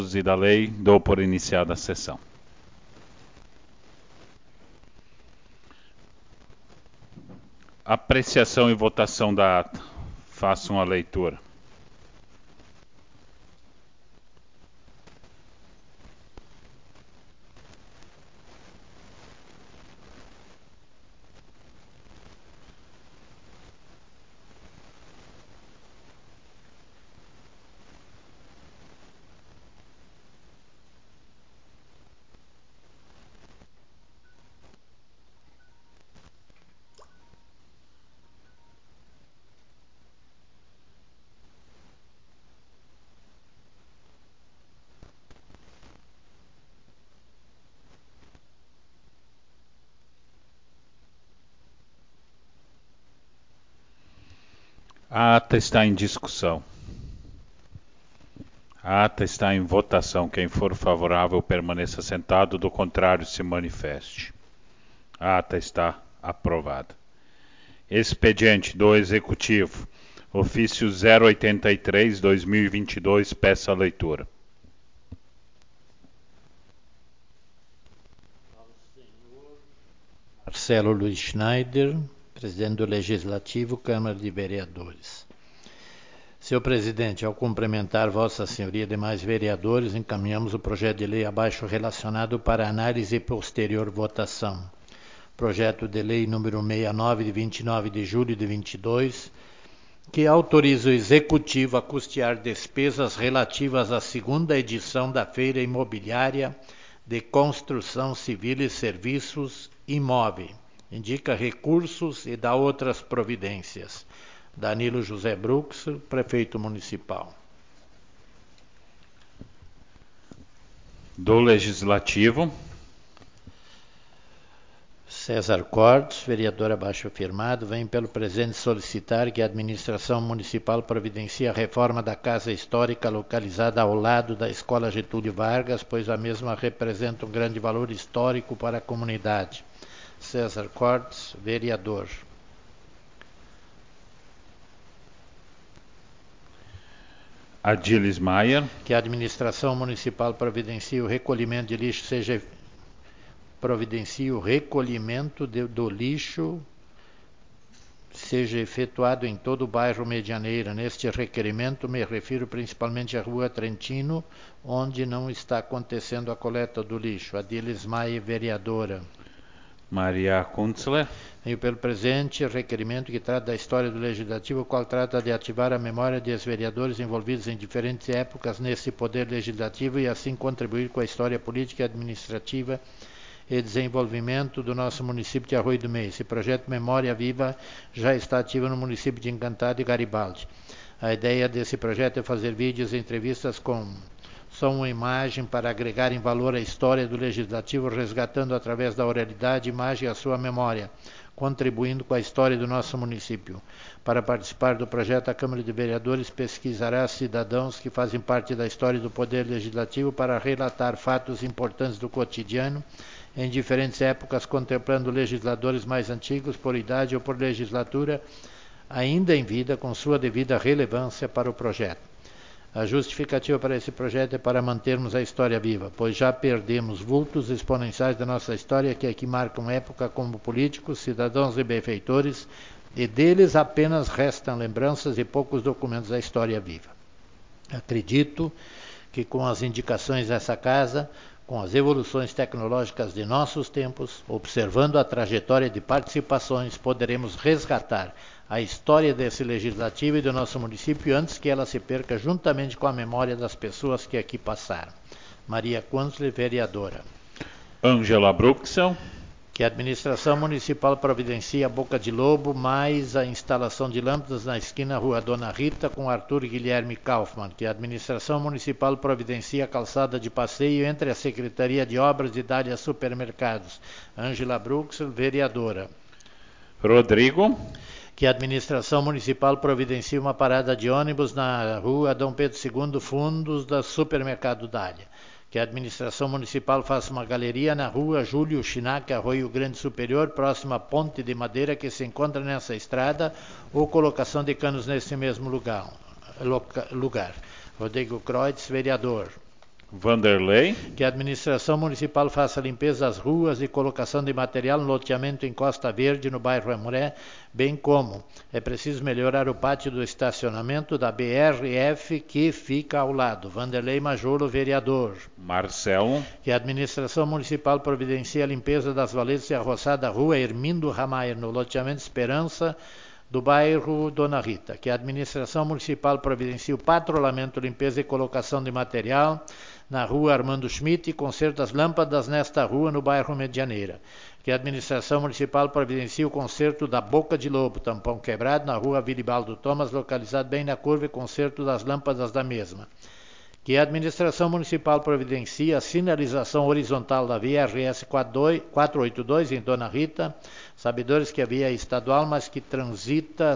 e da lei, dou por iniciada a sessão. Apreciação e votação da ata. Façam a leitura. A ata está em discussão. A ata está em votação. Quem for favorável permaneça sentado, do contrário se manifeste. A ata está aprovada. Expediente do Executivo, ofício 083/2022, peça a leitura. Marcelo Luiz Schneider, presidente do Legislativo, Câmara de Vereadores. Senhor Presidente, ao cumprimentar Vossa Senhoria e demais vereadores, encaminhamos o projeto de lei abaixo relacionado para análise e posterior votação. Projeto de lei número 69, de 29 de julho de 22, que autoriza o Executivo a custear despesas relativas à segunda edição da Feira Imobiliária de Construção Civil e Serviços Imóvel. Indica recursos e dá outras providências. Danilo José Brux, prefeito municipal. Do Legislativo, César Cortes, vereador abaixo firmado, vem pelo presente solicitar que a administração municipal providencie a reforma da Casa Histórica localizada ao lado da Escola Getúlio Vargas, pois a mesma representa um grande valor histórico para a comunidade. César Cortes, vereador. Adilis Maia, Que a administração municipal providencie o recolhimento de lixo do lixo seja efetuado em todo o bairro Medianeira. Neste requerimento me refiro principalmente à Rua Trentino, onde não está acontecendo a coleta do lixo. Adilis Maia, vereadora. Maria Kunzler. Venho pelo presente requerimento que trata da história do Legislativo, o qual trata de ativar a memória dos vereadores envolvidos em diferentes épocas nesse poder legislativo e assim contribuir com a história política e administrativa e desenvolvimento do nosso município de Arroio do Meio. Esse projeto Memória Viva já está ativo no município de Encantado e Garibaldi. A ideia desse projeto é fazer vídeos e entrevistas com som e imagem para agregarem valor à história do Legislativo, resgatando através da oralidade, imagem a sua memória, contribuindo com a história do nosso município. Para participar do projeto, a Câmara de Vereadores pesquisará cidadãos que fazem parte da história do Poder Legislativo para relatar fatos importantes do cotidiano em diferentes épocas, contemplando legisladores mais antigos por idade ou por legislatura, ainda em vida, com sua devida relevância para o projeto. A justificativa para esse projeto é para mantermos a história viva, pois já perdemos vultos exponenciais da nossa história que aqui marcam época como políticos, cidadãos e benfeitores, e deles apenas restam lembranças e poucos documentos da história viva. Acredito que com as indicações dessa casa, com as evoluções tecnológicas de nossos tempos, observando a trajetória de participações, poderemos resgatar a história desse legislativo e do nosso município antes que ela se perca juntamente com a memória das pessoas que aqui passaram. Maria Kunzle, vereadora. Ângela Bruxel. Que a administração municipal providencie a Boca de Lobo, mais a instalação de lâmpadas na esquina Rua Dona Rita com Arthur Guilherme Kaufmann. Que a administração municipal providencie a calçada de passeio entre a Secretaria de Obras e Dália Supermercados. Ângela Bruxel, vereadora. Rodrigo. Que a administração municipal providencie uma parada de ônibus na Rua Dom Pedro II, fundos da Supermercado Dália. Que a administração municipal faça uma galeria na Rua Júlio Chinac, Arroio Grande Superior, próxima à ponte de madeira que se encontra nessa estrada, ou colocação de canos nesse mesmo lugar. Rodrigo Kreutz, vereador. Vanderlei. Que a administração municipal faça a limpeza das ruas e colocação de material no loteamento em Costa Verde, no bairro Aimoré, bem como é preciso melhorar o pátio do estacionamento da BRF que fica ao lado. Vanderlei Majolo, vereador. Marcelo. Que a administração municipal providencie a limpeza das valetas e a roçada da rua Hermindo Ramayer, no loteamento Esperança, do bairro Dona Rita. Que a administração municipal providencie o patrulhamento, limpeza e colocação de material na rua Armando Schmidt e conserto das lâmpadas nesta rua no bairro Medianeira. Que a administração municipal providencie o conserto da Boca de Lobo, tampão quebrado, na rua Vilibaldo Thomas, localizado bem na curva, e conserto das lâmpadas da mesma. Que a administração municipal providencie a sinalização horizontal da via RS 482 em Dona Rita, sabedores que a via é estadual, mas quem transita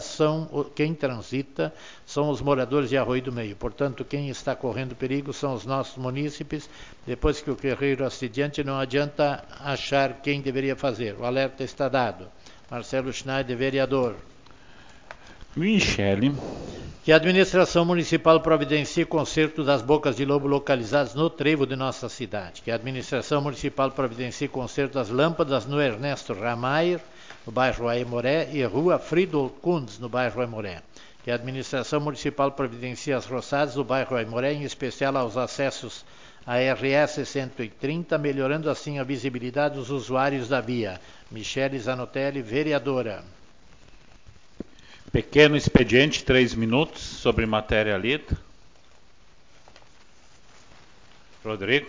são os moradores de Arroio do Meio. Portanto, quem está correndo perigo são os nossos munícipes. Depois que o guerreiro acidente, não adianta achar quem deveria fazer. O alerta está dado. Marcelo Schneider, vereador. Michele. Que a administração municipal providencie conserto das bocas de lobo localizadas no trevo de nossa cidade. Que a administração municipal providencie conserto das lâmpadas no Ernesto Ramayer, no bairro Aimoré, e rua Friedel Kunz, no bairro Aimoré. Que a administração municipal providencie as roçadas do bairro Aimoré, em especial aos acessos à RS 130, melhorando assim a visibilidade dos usuários da via. Michele Zanotelli, vereadora. Pequeno expediente, 3 minutos, sobre matéria lida. Rodrigo.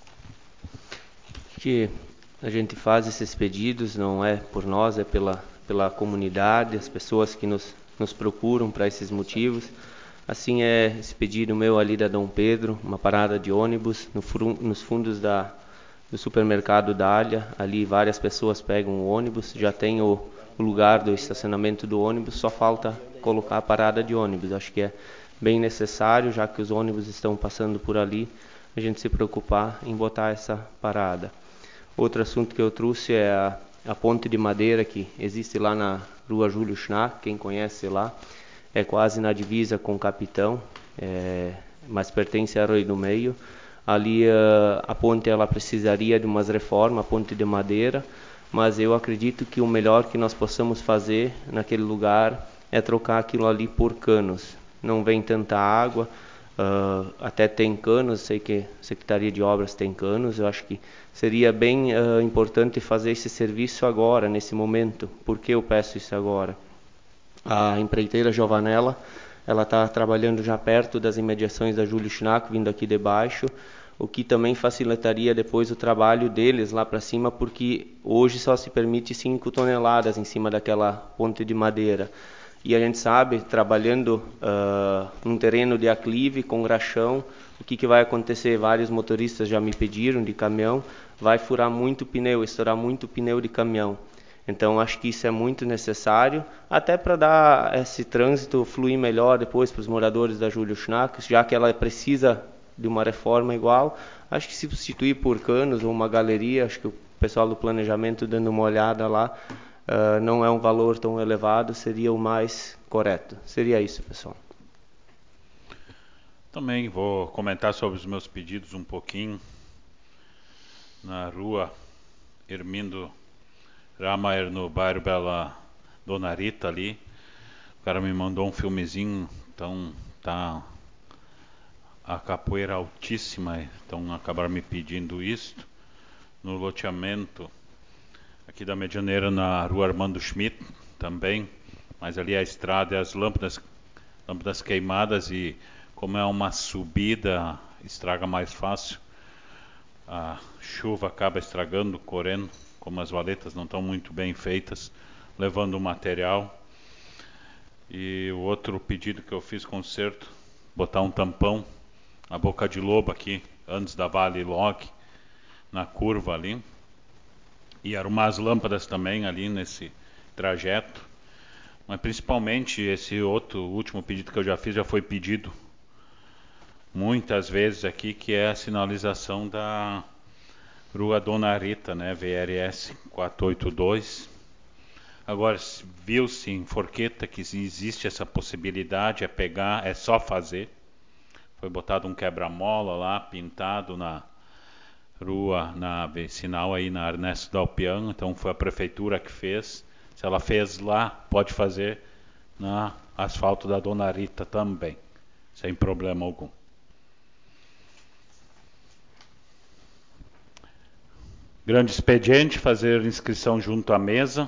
Que a gente faz esses pedidos, não é por nós, é pela comunidade, as pessoas que nos procuram para esses motivos. Assim é esse pedido meu ali da Dom Pedro, uma parada de ônibus nos fundos do supermercado Dália. Ali várias pessoas pegam o ônibus, já tem o lugar do estacionamento do ônibus, só falta colocar a parada de ônibus. Acho que é bem necessário, já que os ônibus estão passando por ali, a gente se preocupar em botar essa parada. Outro assunto que eu trouxe é a ponte de madeira que existe lá na rua Júlio Schnack, quem conhece lá, é quase na divisa com o Capitão, mas pertence a Arroio do Meio. Ali a ponte ela precisaria de umas reformas, a ponte de madeira, mas eu acredito que o melhor que nós possamos fazer naquele lugar é trocar aquilo ali por canos. Não vem tanta água, até tem canos, sei que a Secretaria de Obras tem canos, eu acho que seria bem importante fazer esse serviço agora, nesse momento. Por que eu peço isso agora? A empreiteira Giovanella, ela está trabalhando já perto das imediações da Júlio Schnack, vindo aqui de baixo, o que também facilitaria depois o trabalho deles lá para cima, porque hoje só se permite 5 toneladas em cima daquela ponte de madeira. E a gente sabe, trabalhando num terreno de aclive, com graxão, o que vai acontecer? Vários motoristas já me pediram de caminhão, vai furar muito pneu, estourar muito pneu de caminhão. Então acho que isso é muito necessário, até para dar esse trânsito fluir melhor depois para os moradores da Júlio Schnack, já que ela precisa de uma reforma igual. Acho que se substituir por canos ou uma galeria, acho que o pessoal do planejamento dando uma olhada lá, não é um valor tão elevado, seria o mais correto. Seria isso, pessoal. Também vou comentar sobre os meus pedidos um pouquinho. Na rua Hermindo Ramayer, no bairro Bela Dona Rita ali. O cara me mandou um filmezinho, então tá a capoeira altíssima, então acabaram me pedindo isto. No loteamento aqui da Medianeira, na rua Armando Schmidt também, mas ali a estrada e as lâmpadas queimadas, e como é uma subida, estraga mais fácil. A chuva acaba estragando, correndo, como as valetas não estão muito bem feitas, levando o material. E o outro pedido que eu fiz, conserto, botar um tampão na Boca de Lobo aqui, antes da Vale Log, na curva ali. E arrumar as lâmpadas também ali nesse trajeto. Mas principalmente esse último pedido que eu já fiz, já foi pedido muitas vezes aqui, que é a sinalização da Rua Dona Rita, né, VRS 482. Agora, viu-se em Forqueta que existe essa possibilidade, é só fazer Foi botado um quebra-mola lá, pintado na rua, na vicinal aí na Ernesto Dalpiano, então foi a prefeitura que fez. Se ela fez lá, pode fazer na asfalto da Dona Rita também, sem problema algum. Grande expediente, fazer inscrição junto à mesa.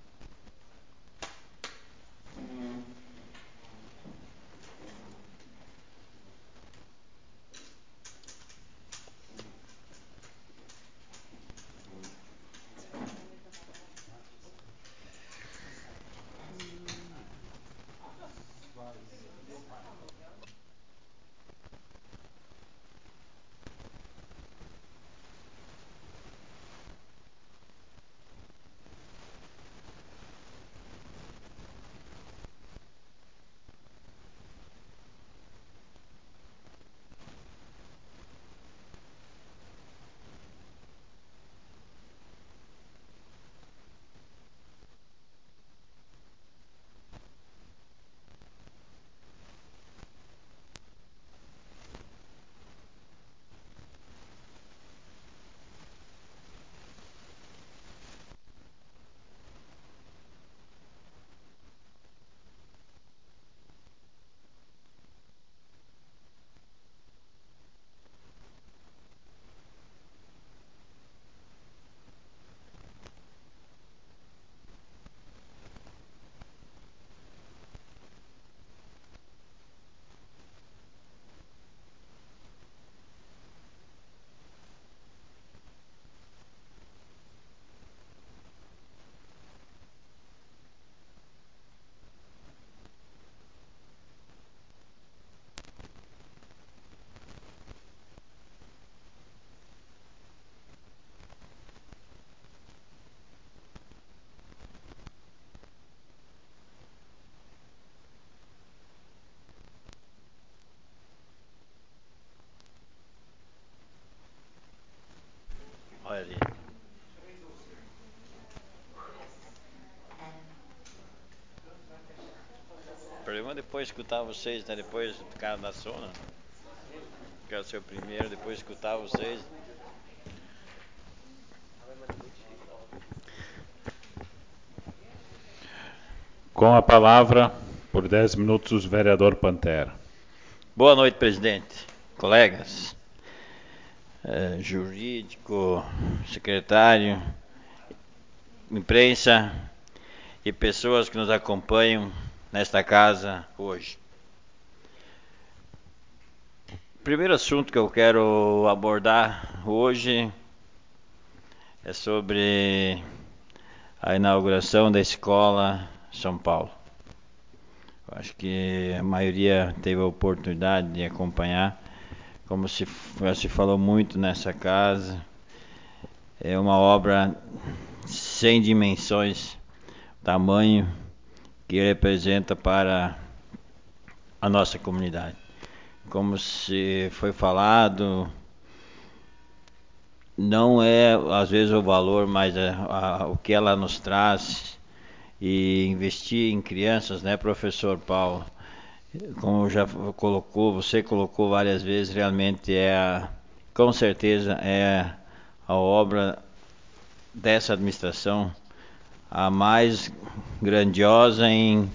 Olha ali. O problema é depois escutar vocês, né? Depois do cara da zona. Quero ser o primeiro, depois escutar vocês. Com a palavra, por 10 minutos, o vereador Pantera. Boa noite, presidente, colegas, jurídico, secretário, imprensa e pessoas que nos acompanham nesta casa hoje. O primeiro assunto que eu quero abordar hoje é sobre a inauguração da Escola São Paulo. Eu acho que a maioria teve a oportunidade de acompanhar, como se falou muito nessa casa. É uma obra sem dimensões, tamanho que representa para a nossa comunidade. Como se foi falado, não é às vezes o valor, mas o que ela nos traz. E investir em crianças, né, professor Paulo? Como você colocou várias vezes, realmente com certeza é a obra dessa administração a mais grandiosa em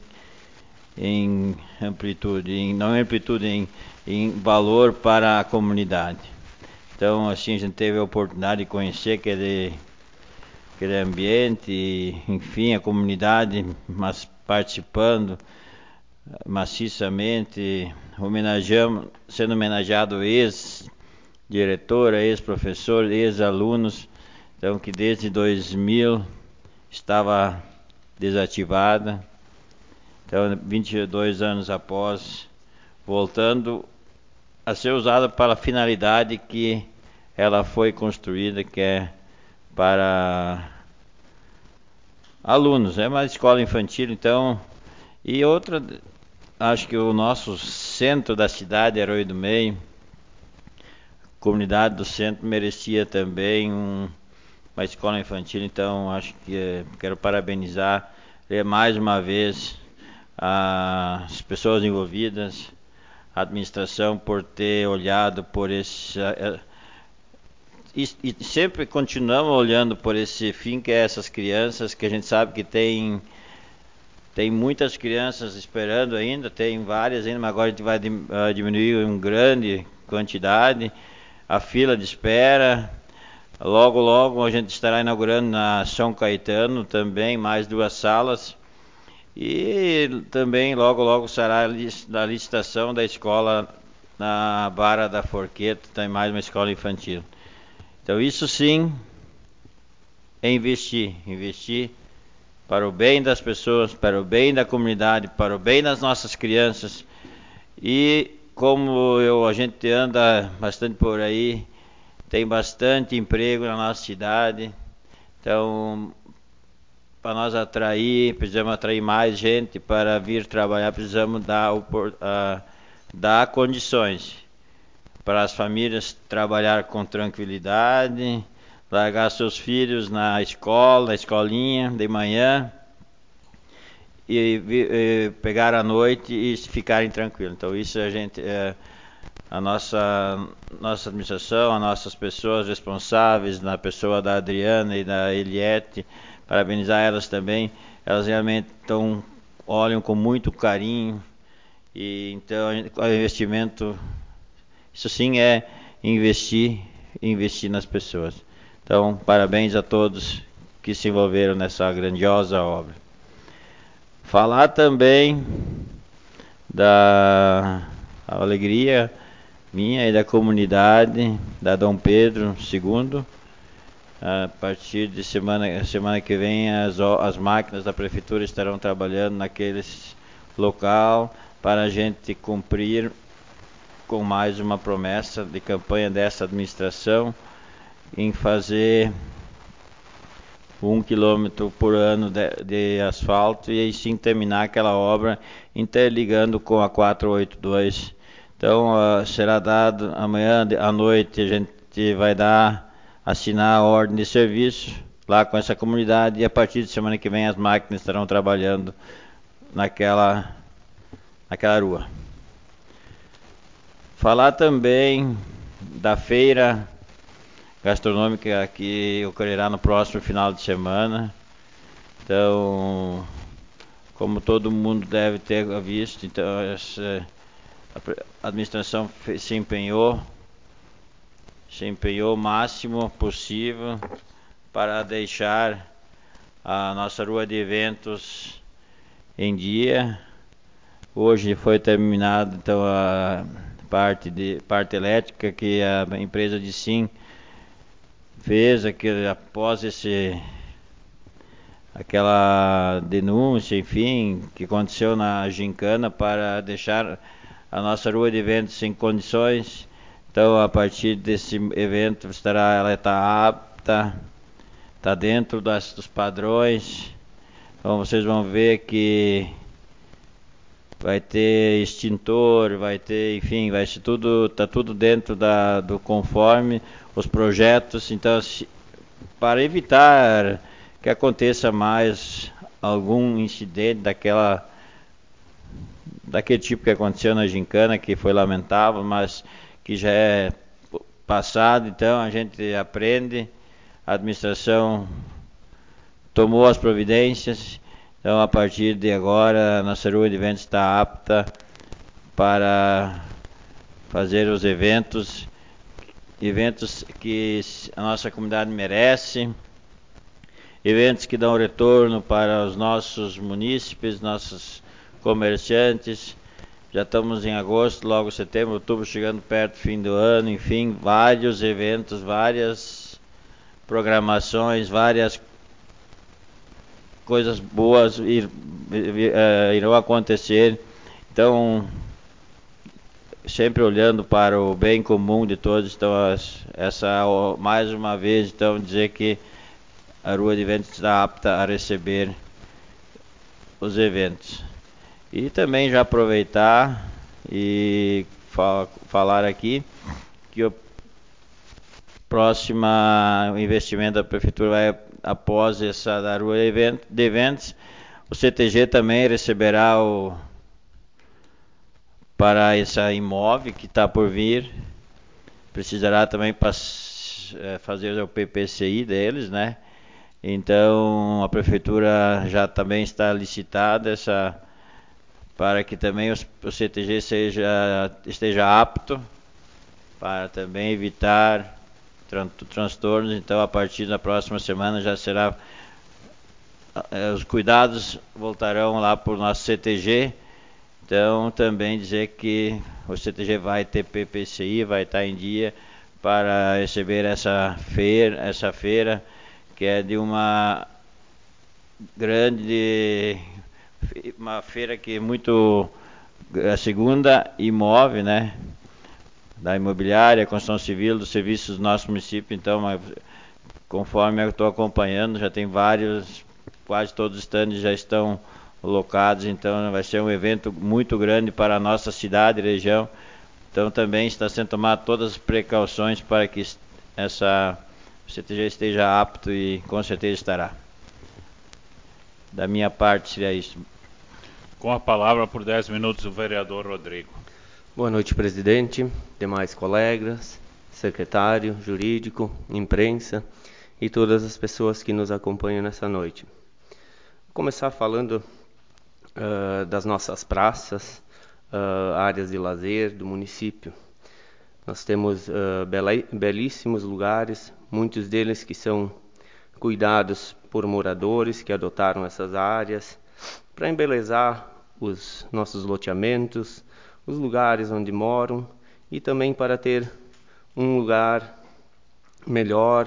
amplitude, não em amplitude, em valor para a comunidade. Então, assim, a gente teve a oportunidade de conhecer aquele ambiente, e, enfim, a comunidade, mas participando maciçamente, sendo homenageado ex-diretora, ex-professor, ex-alunos, então que desde 2000 estava desativada, então 22 anos após, voltando a ser usada para a finalidade que ela foi construída, que é para alunos, é uma escola infantil, então, e outra, acho que o nosso centro da cidade, Herói do Meio, a comunidade do centro merecia também uma escola infantil, então acho que quero parabenizar mais uma vez as pessoas envolvidas, a administração por ter olhado por esse... E sempre continuamos olhando por esse fim, que é essas crianças, que a gente sabe que tem muitas crianças esperando ainda, tem várias ainda, mas agora a gente vai diminuir em grande quantidade a fila de espera. Logo, logo a gente estará inaugurando na São Caetano também mais 2 salas. E também logo, logo será a licitação da escola na Barra da Forqueta, tem mais uma escola infantil. Então isso sim é investir para o bem das pessoas, para o bem da comunidade, para o bem das nossas crianças. E como a gente anda bastante por aí, tem bastante emprego na nossa cidade. Então, para nós precisamos atrair mais gente para vir trabalhar, precisamos dar condições para as famílias trabalhar com tranquilidade, largar seus filhos na escolinha de manhã e pegar à noite e ficarem tranquilos. Então isso a nossa administração, as nossas pessoas responsáveis, na pessoa da Adriana e da Eliette, parabenizar elas também. Elas realmente olham com muito carinho e então o investimento, isso sim é investir nas pessoas. Então, parabéns a todos que se envolveram nessa grandiosa obra. Falar também da alegria minha e da comunidade da Dom Pedro II. A partir de semana que vem as máquinas da prefeitura estarão trabalhando naquele local para a gente cumprir com mais uma promessa de campanha dessa administração em fazer 1 quilômetro por ano de asfalto e aí sim terminar aquela obra interligando com a 482. Então será dado amanhã à noite, a gente vai assinar a ordem de serviço lá com essa comunidade e a partir de semana que vem as máquinas estarão trabalhando naquela rua. Falar também da feira gastronômica que ocorrerá no próximo final de semana. Então, como todo mundo deve ter visto, então a administração se empenhou o máximo possível para deixar a nossa rua de eventos em dia. Hoje foi terminada então a parte elétrica que a empresa de Sim fez após aquela denúncia, enfim, que aconteceu na gincana para deixar a nossa rua de eventos em condições. Então, a partir desse evento ela está apta, está dentro dos padrões. Então, vocês vão ver que vai ter extintor, vai ter, enfim, vai ser tá tudo dentro do conforme os projetos. Então, para evitar que aconteça mais algum incidente daquele tipo que aconteceu na gincana, que foi lamentável, mas que já é passado, então a gente aprende, a administração tomou as providências. Então, a partir de agora, a nossa rua de eventos está apta para fazer os eventos que a nossa comunidade merece, eventos que dão retorno para os nossos munícipes, nossos comerciantes. Já estamos em agosto, logo setembro, outubro, chegando perto do fim do ano, enfim, vários eventos, várias programações, várias coisas boas irão acontecer. Então, sempre olhando para o bem comum de todos. Então, mais uma vez, então, dizer que a Rua de Eventos está apta a receber os eventos. E também já aproveitar e falar aqui que o próximo investimento da prefeitura vai, após essa da Rua de Eventos, o CTG também receberá para esse imóvel que está por vir. Precisará também fazer o PPCI deles, né? Então a prefeitura já também está licitada para que também o CTG esteja apto para também evitar transtornos. Então a partir da próxima semana já será, os cuidados voltarão lá para o nosso CTG. Então também dizer que o CTG vai ter PPCI, vai estar em dia para receber essa feira que é de uma feira que é muito, a segunda imóvel, né, da imobiliária, construção civil, dos serviços do nosso município. Então, conforme eu estou acompanhando, já tem quase todos os stands já estão locados. Então vai ser um evento muito grande para a nossa cidade e região. Então também está sendo tomado todas as precauções para que o CTG esteja apto, e com certeza estará. Da minha parte seria isso. Com a palavra por 10 minutos o vereador Rodrigo. Boa noite, presidente, demais colegas, secretário, jurídico, imprensa e todas as pessoas que nos acompanham nessa noite. Vou começar falando das nossas praças, áreas de lazer do município. Nós temos belíssimos lugares, muitos deles que são cuidados por moradores que adotaram essas áreas para embelezar os nossos loteamentos, os lugares onde moram, e também para ter um lugar melhor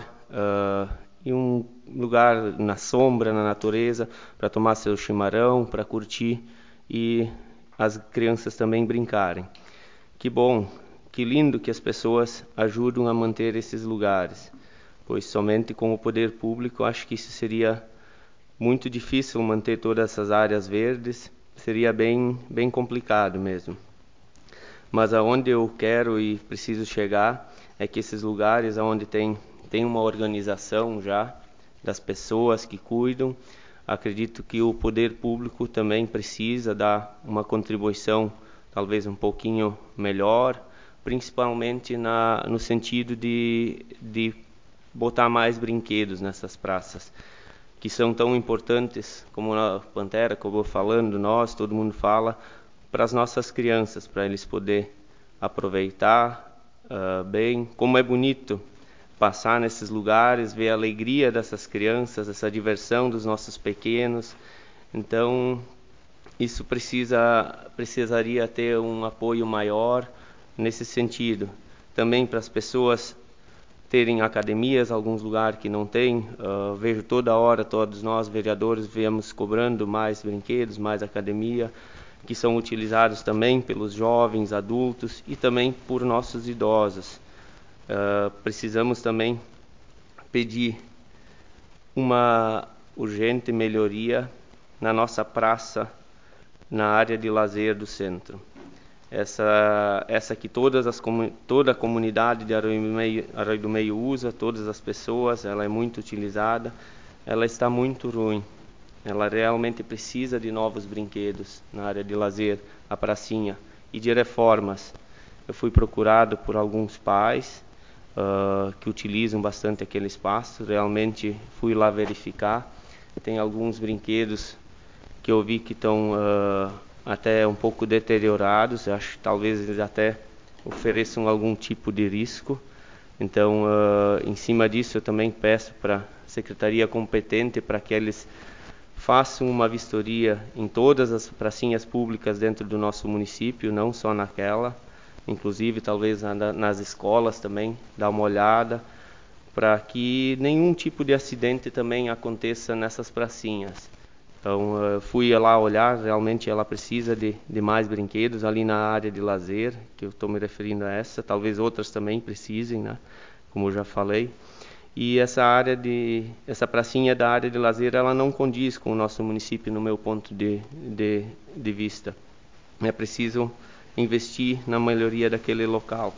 e um lugar na sombra, na natureza, para tomar seu chimarrão, para curtir e as crianças também brincarem. Que bom, que lindo que as pessoas ajudam a manter esses lugares, pois somente com o poder público acho que isso seria muito difícil manter todas essas áreas verdes, seria bem complicado mesmo. Mas aonde eu quero e preciso chegar é que esses lugares onde tem uma organização já das pessoas que cuidam, acredito que o poder público também precisa dar uma contribuição talvez um pouquinho melhor, principalmente no sentido de botar mais brinquedos nessas praças, que são tão importantes, como a Pantera acabou falando, todo mundo fala, para as nossas crianças, para eles poderem aproveitar bem. Como é bonito passar nesses lugares, ver a alegria dessas crianças, essa diversão dos nossos pequenos. Então, isso precisaria ter um apoio maior nesse sentido. Também para as pessoas terem academias, alguns lugares que não tem. Vejo toda hora, todos nós vereadores viemos cobrando mais brinquedos, mais academia, que são utilizados também pelos jovens, adultos e também por nossos idosos. Precisamos também pedir uma urgente melhoria na nossa praça, na área de lazer do centro. Essa que toda a comunidade de Arroio do Meio usa, todas as pessoas, ela é muito utilizada, ela está muito ruim. Ela realmente precisa de novos brinquedos na área de lazer, a pracinha, e de reformas. Eu fui procurado por alguns pais que utilizam bastante aquele espaço, realmente fui lá verificar. Tem alguns brinquedos que eu vi que estão até um pouco deteriorados. Eu acho que talvez eles até ofereçam algum tipo de risco. Então, em cima disso, eu também peço para a secretaria competente para que eles façam uma vistoria em todas as pracinhas públicas dentro do nosso município, não só naquela, inclusive talvez nas escolas também, dar uma olhada, para que nenhum tipo de acidente também aconteça nessas pracinhas. Então, fui lá olhar, realmente ela precisa de mais brinquedos ali na área de lazer, que eu estou me referindo a essa, talvez outras também precisem, né? Como eu já falei. E essa pracinha da área de lazer, ela não condiz com o nosso município, no meu ponto de vista. É preciso investir na melhoria daquele local.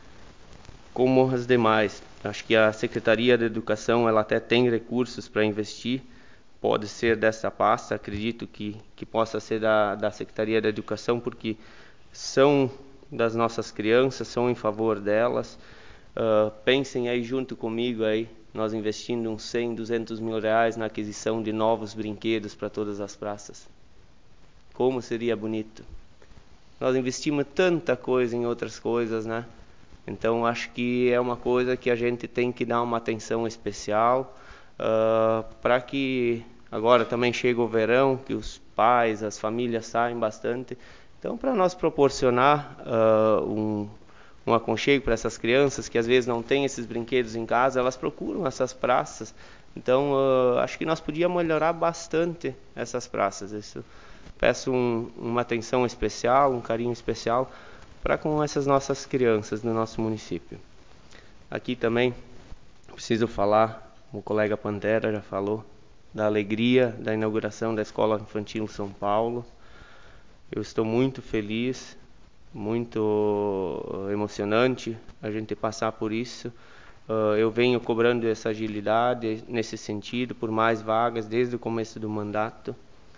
Como as demais, acho que a Secretaria da Educação, ela até tem recursos para investir, pode ser dessa pasta, acredito que possa ser da Secretaria da Educação, porque são das nossas crianças, são em favor delas. Pensem aí junto comigo, aí, nós investindo uns 100, 200 mil reais na aquisição de novos brinquedos para todas as praças. Como seria bonito. Nós investimos tanta coisa em outras coisas, né? Então acho que é uma coisa que a gente tem que dar uma atenção especial, para que agora também chega o verão, que os pais, as famílias saem bastante. Então, para nós proporcionar um aconchego para essas crianças que às vezes não têm esses brinquedos em casa, elas procuram essas praças. Então, acho que nós podíamos melhorar bastante essas praças. Isso, peço uma atenção especial, um carinho especial para com essas nossas crianças do nosso município. Aqui também preciso falar, o colega Pantera já falou, da alegria da inauguração da Escola Infantil São Paulo. Eu estou muito feliz, muito emocionante a gente passar por isso. Eu venho cobrando essa agilidade nesse sentido, por mais vagas, desde o começo do mandato.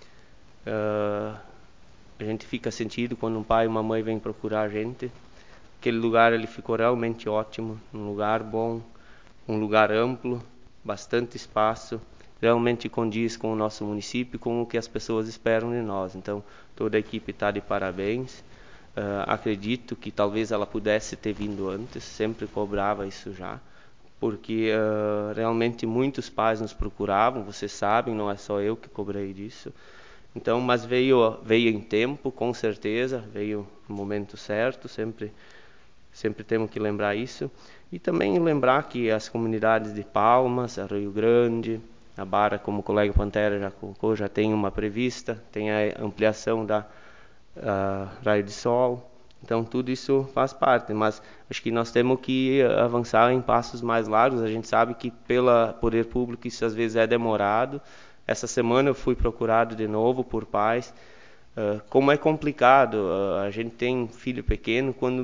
A gente fica sentido quando um pai e uma mãe vêm procurar a gente. Aquele lugar ele ficou realmente ótimo, um lugar bom, um lugar amplo, bastante espaço, realmente condiz com o nosso município, com o que as pessoas esperam de nós. Então, toda a equipe está de parabéns. Acredito que talvez ela pudesse ter vindo antes, sempre cobrava isso já, porque realmente muitos pais nos procuravam, vocês sabem, não é só eu que cobrei disso. Então, mas veio em tempo, com certeza, veio no momento certo, sempre temos que lembrar isso. E também lembrar que as comunidades de Palmas, Rio Grande, a Bara, como o colega Pantera já colocou, já tem uma prevista, tem a ampliação da Raio de Sol. Então, tudo isso faz parte, mas acho que nós temos que avançar em passos mais largos. A gente sabe que pelo poder público isso às vezes é demorado. Essa semana eu fui procurado de novo por pais. Como é complicado, a gente tem filho pequeno, quando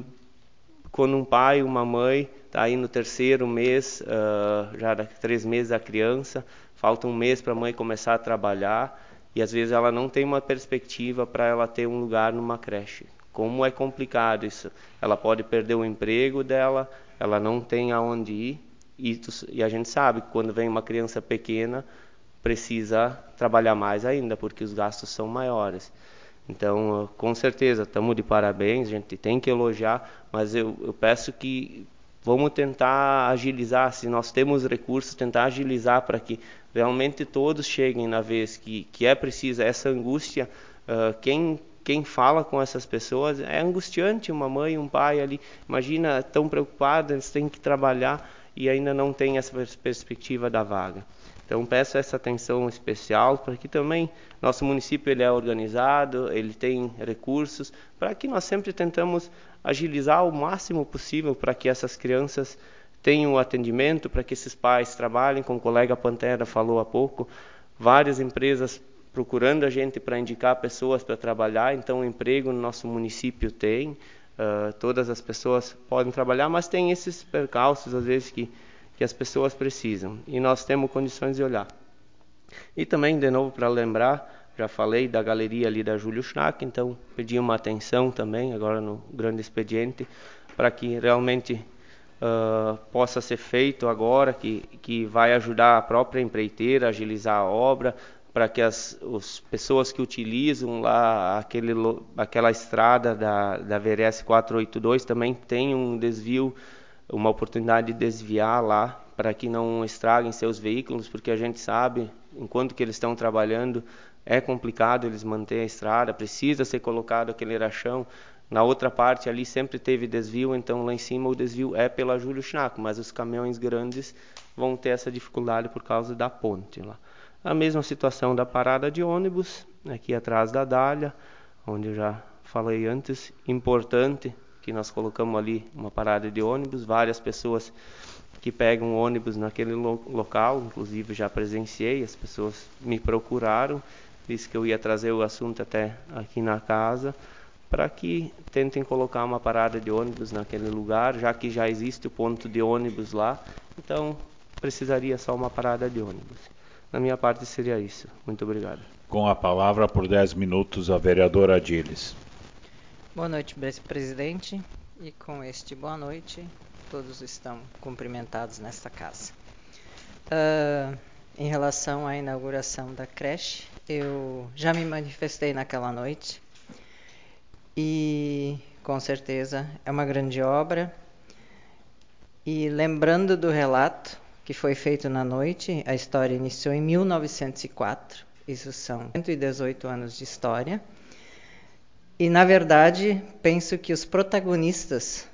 um pai e uma mãe está aí no terceiro mês, já daqui 3 meses a criança, falta um mês para a mãe começar a trabalhar e às vezes ela não tem uma perspectiva para ela ter um lugar numa creche. Como é complicado isso. Ela pode perder o emprego dela, ela não tem aonde ir e a gente sabe que quando vem uma criança pequena precisa trabalhar mais ainda, porque os gastos são maiores. Então, com certeza, estamos de parabéns, a gente tem que elogiar, mas eu peço que vamos tentar agilizar, se nós temos recursos, tentar agilizar para que realmente todos cheguem na vez que é preciso. Essa angústia, quem fala com essas pessoas, é angustiante, uma mãe, um pai ali, imagina, tão preocupados, eles têm que trabalhar e ainda não tem essa perspectiva da vaga. Então peço essa atenção especial para que também nosso município ele é organizado, ele tem recursos, para que nós sempre tentamos agilizar o máximo possível para que essas crianças tenham atendimento, para que esses pais trabalhem, como o colega Pantera falou há pouco, várias empresas procurando a gente para indicar pessoas para trabalhar, então o emprego no nosso município tem, todas as pessoas podem trabalhar, mas tem esses percalços às vezes que as pessoas precisam, e nós temos condições de olhar. E também, de novo, para lembrar, já falei da galeria ali da Júlio Schnack, então pedi uma atenção também, agora no grande expediente, para que realmente possa ser feito agora, que vai ajudar a própria empreiteira a agilizar a obra, para que as pessoas que utilizam lá aquela estrada da VRS 482 também tenham um desvio, uma oportunidade de desviar lá para que não estraguem seus veículos, porque a gente sabe, enquanto que eles estão trabalhando, é complicado eles manter a estrada, precisa ser colocado aquele rachão. Na outra parte ali sempre teve desvio, então lá em cima o desvio é pela Júlio Schnack, mas os caminhões grandes vão ter essa dificuldade por causa da ponte lá. A mesma situação da parada de ônibus, aqui atrás da Dália, onde eu já falei antes, importante que nós colocamos ali uma parada de ônibus, várias pessoas que pegam ônibus naquele local, inclusive já presenciei, as pessoas me procuraram, disse que eu ia trazer o assunto até aqui na casa, para que tentem colocar uma parada de ônibus naquele lugar, já que já existe o ponto de ônibus lá, então precisaria só uma parada de ônibus. Da minha parte seria isso. Muito obrigado. Com a palavra por 10 minutos a vereadora Adiles. Boa noite, presidente. E com este boa noite, todos estão cumprimentados nesta casa. Em relação à inauguração da creche, eu já me manifestei naquela noite e com certeza é uma grande obra. E lembrando do relato que foi feito na noite, a história iniciou em 1904, isso são 118 anos de história. E, na verdade, penso que os protagonistas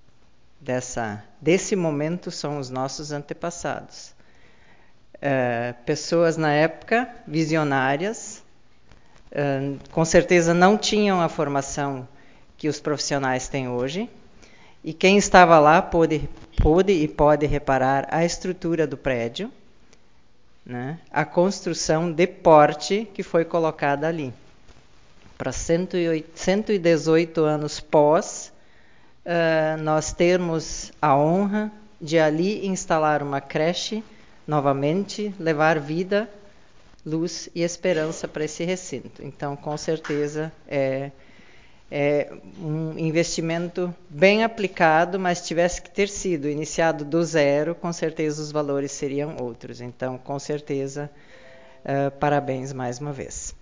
desse momento são os nossos antepassados. Pessoas, na época, visionárias, com certeza não tinham a formação que os profissionais têm hoje, e quem estava lá pôde e pode reparar a estrutura do prédio, né? A construção de porte que foi colocada ali. Para 118 anos pós, nós termos a honra de ali instalar uma creche, novamente, levar vida, luz e esperança para esse recinto. Então, com certeza, é um investimento bem aplicado, mas tivesse que ter sido iniciado do zero, com certeza os valores seriam outros. Então, com certeza, parabéns mais uma vez.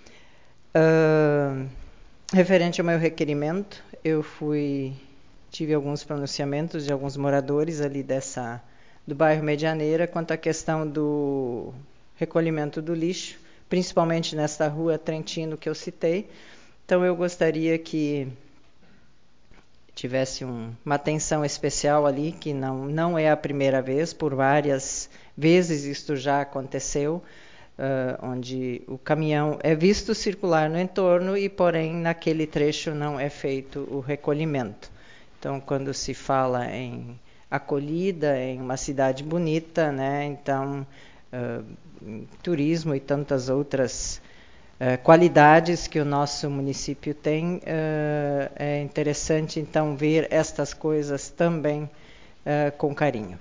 Referente ao meu requerimento, eu tive alguns pronunciamentos de alguns moradores ali do bairro Medianeira quanto à questão do recolhimento do lixo, principalmente nesta rua Trentino que eu citei. Então eu gostaria que tivesse uma atenção especial ali, que não é a primeira vez, por várias vezes isto já aconteceu, onde o caminhão é visto circular no entorno e, porém, naquele trecho não é feito o recolhimento. Então, quando se fala em acolhida, em uma cidade bonita, né, então, turismo e tantas outras qualidades que o nosso município tem, é interessante, então, ver estas coisas também com carinho.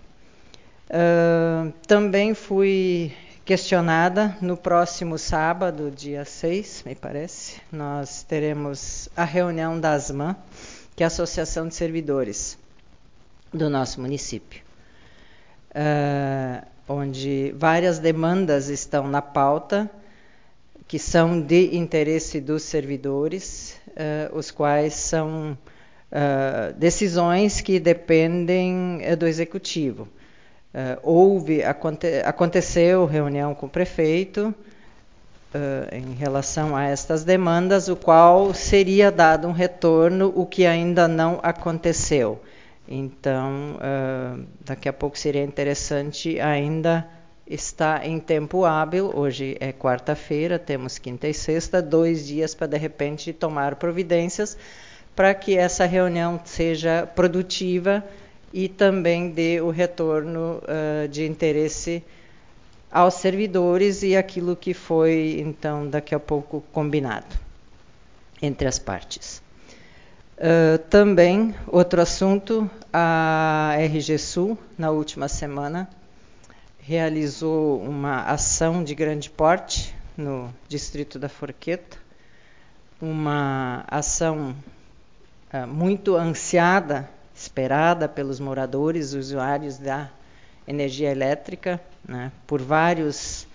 Também fui questionada, no próximo sábado, dia 6, me parece, nós teremos a reunião da ASMAN, que é a Associação de Servidores do nosso município, onde várias demandas estão na pauta, que são de interesse dos servidores, os quais são decisões que dependem do Executivo. Aconteceu reunião com o prefeito em relação a estas demandas, o qual seria dado um retorno, o que ainda não aconteceu. Então, daqui a pouco seria interessante ainda estar em tempo hábil. Hoje é quarta-feira, temos quinta e sexta, 2 dias para, de repente, tomar providências para que essa reunião seja produtiva e também dê o retorno de interesse aos servidores e aquilo que foi, então, daqui a pouco combinado entre as partes. Também, outro assunto, a RG Sul, na última semana, realizou uma ação de grande porte no distrito da Forqueta, uma ação muito ansiada, esperada pelos moradores, usuários da energia elétrica, né, por vários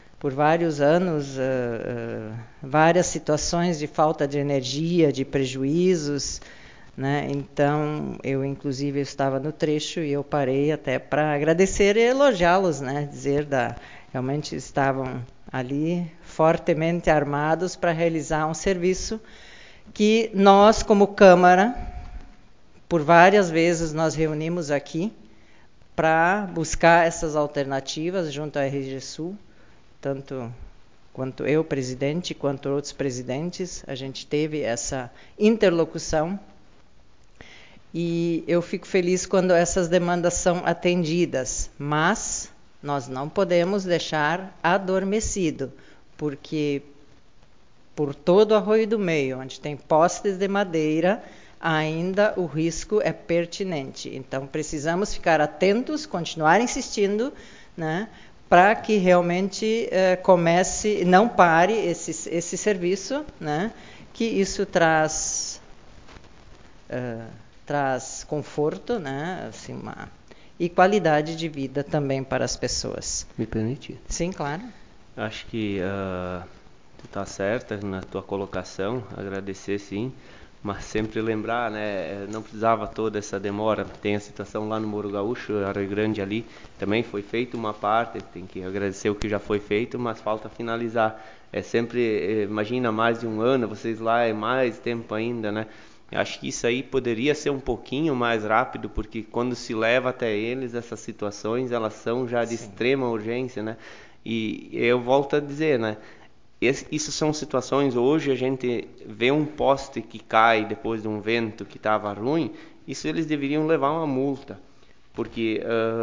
anos, várias situações de falta de energia, de prejuízos, né? Então, eu inclusive estava no trecho e eu parei até para agradecer e elogiá-los, né? Realmente estavam ali fortemente armados para realizar um serviço que nós, como Câmara, por várias vezes nós reunimos aqui para buscar essas alternativas junto à RG Sul, tanto quanto eu, presidente, quanto outros presidentes, a gente teve essa interlocução e eu fico feliz quando essas demandas são atendidas, mas nós não podemos deixar adormecido, porque por todo o Arroio do Meio, onde tem postes de madeira, ainda o risco é pertinente. Então, precisamos ficar atentos, continuar insistindo, né, para que realmente não pare esse serviço, né, que isso traz traz conforto, né? Assim, e qualidade de vida também para as pessoas. Me permite? Sim, claro. Acho que tu tá certa na tua colocação, agradecer sim, mas sempre lembrar, né, não precisava toda essa demora. Tem a situação lá no Morro Gaúcho, Rio Grande ali, também foi feita uma parte, tem que agradecer o que já foi feito, mas falta finalizar. É sempre, imagina, mais de um ano, vocês lá é mais tempo ainda, né? Acho que isso aí poderia ser um pouquinho mais rápido, porque quando se leva até eles, essas situações, elas são já de extrema urgência, né? E eu volto a dizer, né? Isso são situações, hoje a gente vê um poste que cai depois de um vento que estava ruim, isso eles deveriam levar uma multa, porque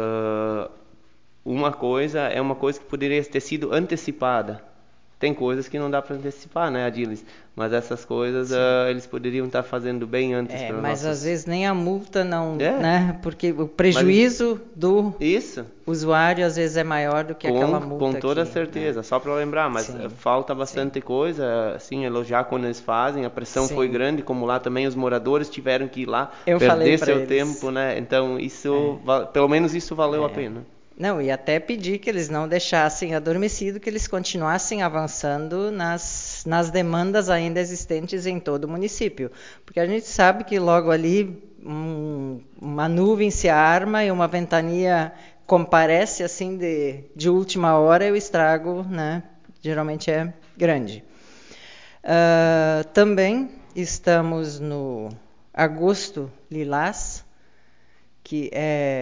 uma coisa é uma coisa que poderia ter sido antecipada. Tem coisas que não dá para antecipar, né, Adilis? Mas essas coisas eles poderiam estar fazendo bem antes. Mas às vezes nem a multa não, É. né? Porque o prejuízo do Isso. usuário às vezes é maior do que aquela multa. Com toda que, certeza, né? só para lembrar, mas Sim. falta bastante coisa, assim, elogiar quando eles fazem, a pressão Sim. foi grande, como lá também os moradores tiveram que ir lá Eu falei perder pra seu eles. tempo, né? Então isso, pelo menos isso valeu a pena. Não, e até pedir que eles não deixassem adormecido, que eles continuassem avançando nas demandas ainda existentes em todo o município. Porque a gente sabe que logo ali uma nuvem se arma e uma ventania comparece assim de última hora e o estrago, né, geralmente é grande. Também estamos no Agosto Lilás, que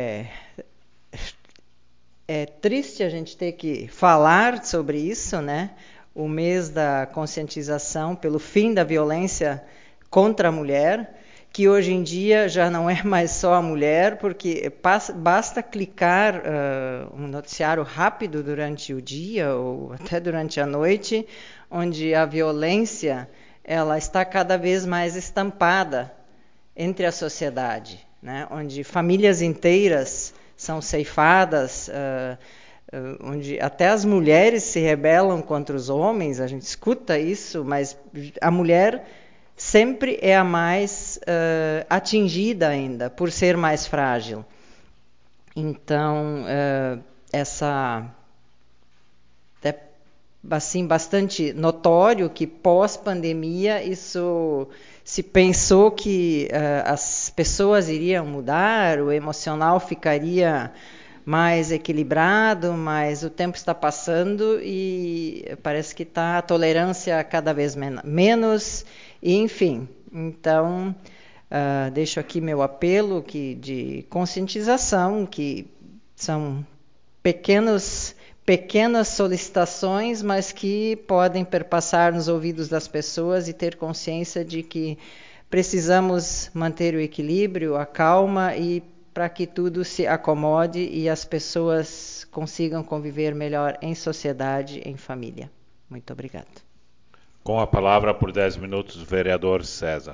é triste a gente ter que falar sobre isso, né? O mês da conscientização pelo fim da violência contra a mulher, que hoje em dia já não é mais só a mulher, porque basta clicar um noticiário rápido durante o dia ou até durante a noite, onde a violência ela está cada vez mais estampada entre a sociedade, né? Onde famílias inteiras são ceifadas, onde até as mulheres se rebelam contra os homens, a gente escuta isso, mas a mulher sempre é a mais atingida ainda, por ser mais frágil. Então, essa é assim, bastante notório que pós-pandemia isso se pensou que as pessoas iriam mudar, o emocional ficaria mais equilibrado, mas o tempo está passando e parece que está a tolerância cada vez menos, e enfim. Então, deixo aqui meu apelo de conscientização, que são pequenas solicitações, mas que podem perpassar nos ouvidos das pessoas e ter consciência de que precisamos manter o equilíbrio, a calma e para que tudo se acomode e as pessoas consigam conviver melhor em sociedade, em família. Muito obrigada. Com a palavra por 10 minutos, o vereador César.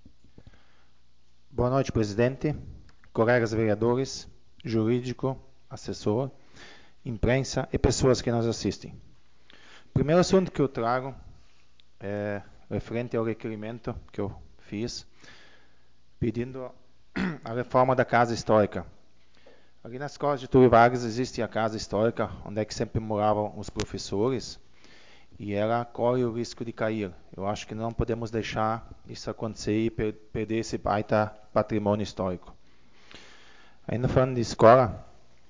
Boa noite, presidente, colegas vereadores, jurídico, assessor, imprensa e pessoas que nos assistem. O primeiro assunto que eu trago é referente ao requerimento que eu fiz, pedindo a reforma da Casa Histórica. Ali na escola de Getúlio Vargas existe a Casa Histórica, onde é que sempre moravam os professores, e ela corre o risco de cair. Eu acho que não podemos deixar isso acontecer e perder esse baita patrimônio histórico. Ainda falando de escola,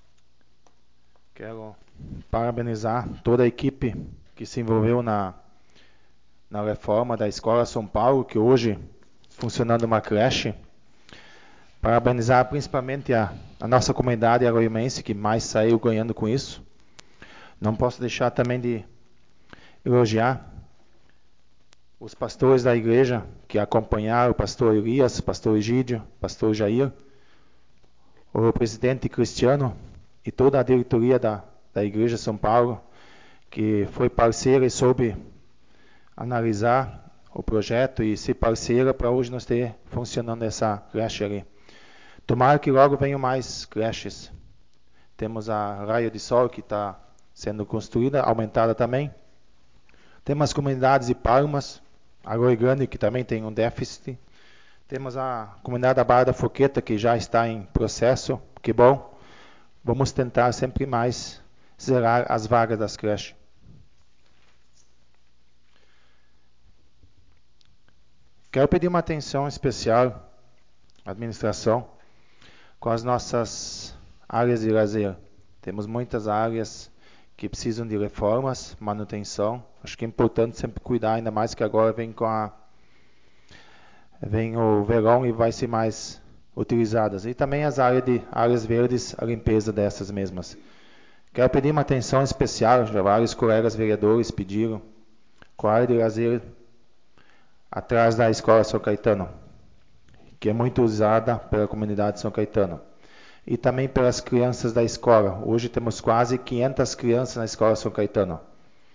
quero parabenizar toda a equipe que se envolveu na reforma da Escola São Paulo, que hoje funcionando uma creche. Parabenizar principalmente a nossa comunidade aroimense, que mais saiu ganhando com isso. Não posso deixar também de elogiar os pastores da igreja que acompanharam o pastor Elias, o pastor Egídio, o pastor Jair, o presidente Cristiano e toda a diretoria da Igreja São Paulo, que foi parceira e soube analisar o projeto e ser parceira para hoje nós ter funcionando essa creche ali. Tomara que logo venham mais creches. Temos a Raio de Sol que está sendo construída, aumentada também. Temos as comunidades de Palmas, Arroio Grande que também tem um déficit. Temos a comunidade da Barra da Forqueta, que já está em processo, que bom. Vamos tentar sempre mais zerar as vagas das creches. Quero pedir uma atenção especial à administração com as nossas áreas de lazer. Temos muitas áreas que precisam de reformas, manutenção. Acho que é importante sempre cuidar, ainda mais que agora vem o verão e vai ser mais utilizadas. E também as áreas verdes, a limpeza dessas mesmas. Quero pedir uma atenção especial, já vários colegas vereadores pediram, com a área de lazer atrás da Escola São Caetano, que é muito usada pela comunidade de São Caetano. E também pelas crianças da escola. Hoje temos quase 500 crianças na Escola São Caetano.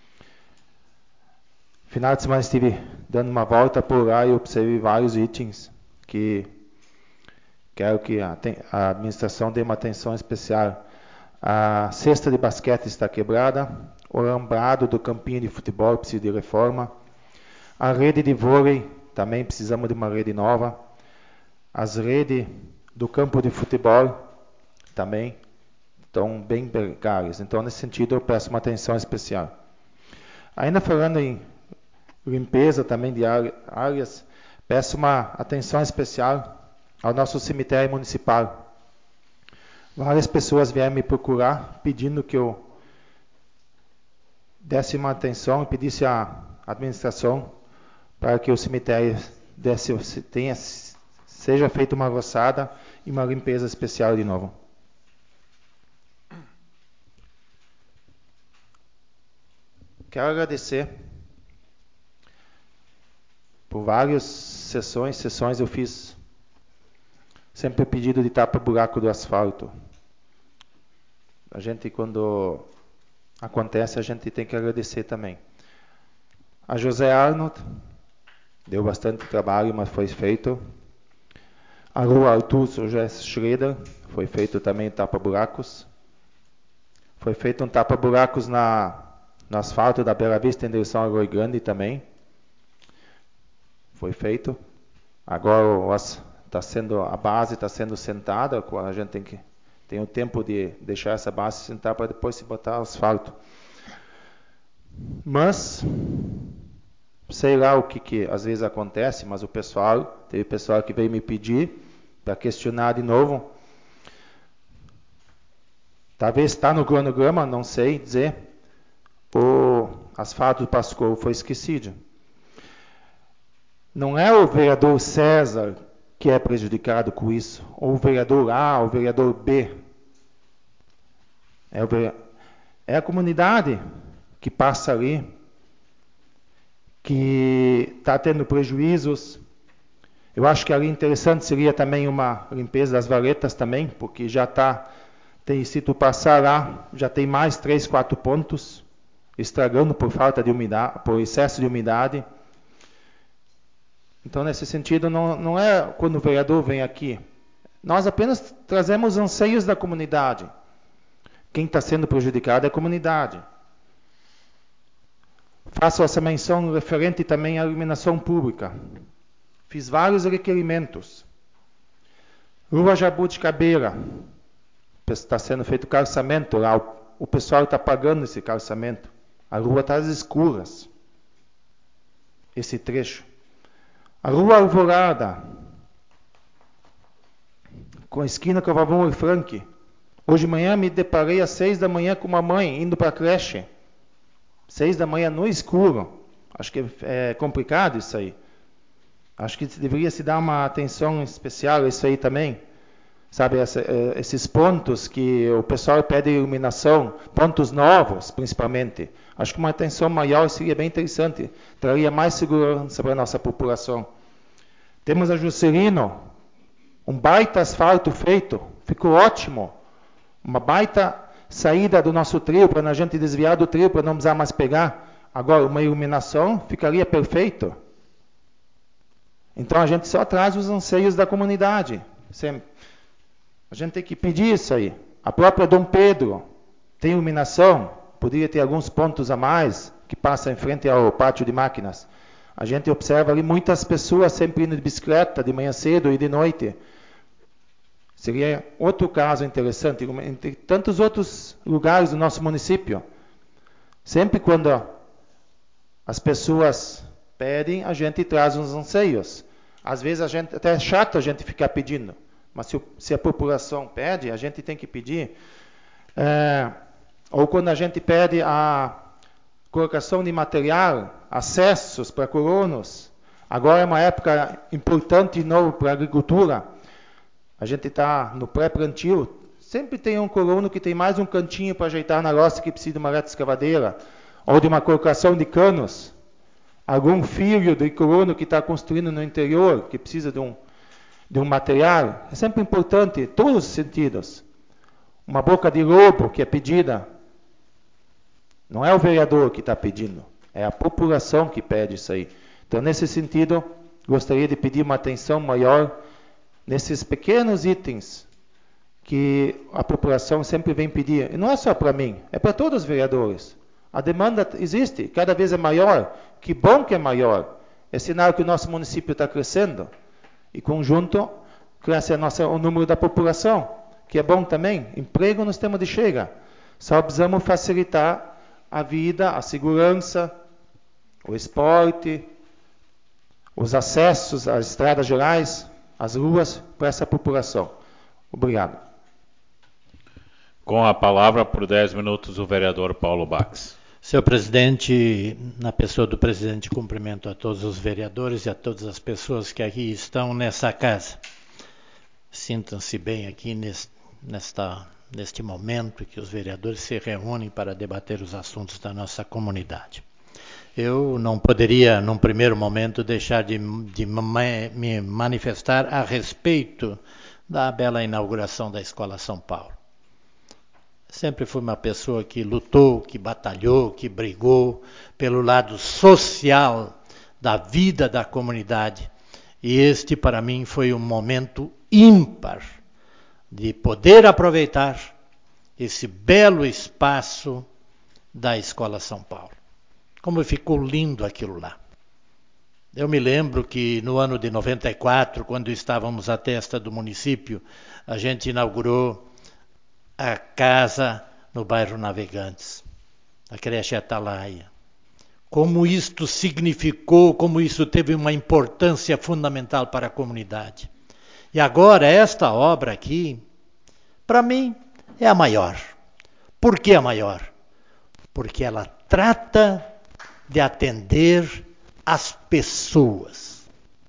Final de semana estive dando uma volta por lá e observei vários itens que quero que a administração dê uma atenção especial. A cesta de basquete está quebrada, o alambrado do campinho de futebol precisa de reforma, a rede de vôlei também precisamos de uma rede nova, as redes do campo de futebol também estão bem precárias. Então, nesse sentido, eu peço uma atenção especial. Ainda falando em limpeza também de áreas, peço uma atenção especial ao nosso cemitério municipal. Várias pessoas vieram me procurar pedindo que eu desse uma atenção e pedisse à administração para que o cemitério seja feita uma roçada e uma limpeza especial de novo. Quero agradecer por várias sessões eu fiz sempre pedido de tapa-buraco do asfalto. A gente, quando acontece, a gente tem que agradecer também. A José Arnold deu bastante trabalho, mas foi feito. A rua Arthur José Schroeder foi feito também tapa-buracos. Foi feito um tapa-buracos no asfalto da Bela Vista em direção ao Arroio Grande também. Foi feito. Agora a base está sendo sentada, a gente tem o tempo de deixar essa base sentar para depois se botar asfalto. Mas sei lá o que às vezes acontece, mas teve pessoal que veio me pedir para questionar de novo. Talvez está no cronograma, não sei dizer. O asfalto do Pascoal foi esquecido. Não é o vereador César que é prejudicado com isso, ou o vereador A, ou o vereador B. É a comunidade que passa ali, que está tendo prejuízos. Eu acho que ali interessante seria também uma limpeza das valetas também, porque já se tu passar lá, já tem mais 3, 4 pontos, estragando por falta de umidade, por excesso de umidade. Então, nesse sentido, não é quando o vereador vem aqui. Nós apenas trazemos anseios da comunidade. Quem está sendo prejudicado é a comunidade. Faço essa menção referente também à iluminação pública. Fiz vários requerimentos. Rua Jabuticabeira. Está sendo feito calçamento lá. O pessoal está pagando esse calçamento. A rua está às escuras. Esse trecho. A Rua Alvorada, com a esquina com a Vavon e Frank. Hoje de manhã me deparei às 6 da manhã com uma mãe indo para a creche. 6 da manhã no escuro. Acho que é complicado isso aí. Acho que deveria se dar uma atenção especial a isso aí também. Sabe, esses pontos que o pessoal pede iluminação, pontos novos principalmente. Acho que uma atenção maior seria bem interessante. Traria mais segurança para a nossa população. Temos a Juscelino, um baita asfalto feito, ficou ótimo. Uma baita saída do nosso trio, para a gente desviar do trio, para não precisar mais pegar. Agora, uma iluminação ficaria perfeito. Então, a gente só traz os anseios da comunidade. A gente tem que pedir isso aí. A própria Dom Pedro tem iluminação, poderia ter alguns pontos a mais, que passa em frente ao pátio de máquinas. A gente observa ali muitas pessoas sempre indo de bicicleta, de manhã cedo e de noite. Seria outro caso interessante, entre tantos outros lugares do nosso município. Sempre quando as pessoas pedem, a gente traz uns anseios. Às vezes até é chato a gente ficar pedindo, mas se a população pede, a gente tem que pedir. Ou quando a gente pede a colocação de material, acessos para colonos. Agora é uma época importante de novo para a agricultura. A gente está no pré-plantio. Sempre tem um colono que tem mais um cantinho para ajeitar na roça que precisa de uma reta escavadeira. Ou de uma colocação de canos. Algum filho de colono que está construindo no interior, que precisa de um material. É sempre importante, em todos os sentidos. Uma boca de lobo que é pedida. Não é o vereador que está pedindo, é a população que pede isso aí. Então, nesse sentido, gostaria de pedir uma atenção maior nesses pequenos itens que a população sempre vem pedir. E não é só para mim, é para todos os vereadores. A demanda existe, cada vez é maior. Que bom que é maior. É sinal que o nosso município está crescendo. E conjunto, cresce o número da população, que é bom também. Emprego nós temos de chegar. Só precisamos facilitar a vida, a segurança, o esporte, os acessos às estradas gerais, às ruas, para essa população. Obrigado. Com a palavra, por 10 minutos, o vereador Paulo Bax. Senhor presidente, na pessoa do presidente, cumprimento a todos os vereadores e a todas as pessoas que aqui estão nessa casa. Sintam-se bem aqui neste momento que os vereadores se reúnem para debater os assuntos da nossa comunidade. Eu não poderia, num primeiro momento, deixar de me manifestar a respeito da bela inauguração da Escola São Paulo. Sempre fui uma pessoa que lutou, que batalhou, que brigou pelo lado social da vida da comunidade. E este, para mim, foi um momento ímpar de poder aproveitar esse belo espaço da Escola São Paulo. Como ficou lindo aquilo lá. Eu me lembro que no ano de 94, quando estávamos à testa do município, a gente inaugurou a casa no bairro Navegantes, a creche Atalaia. Como isto significou, como isso teve uma importância fundamental para a comunidade. E agora, esta obra aqui, para mim, é a maior. Por que a maior? Porque ela trata de atender as pessoas.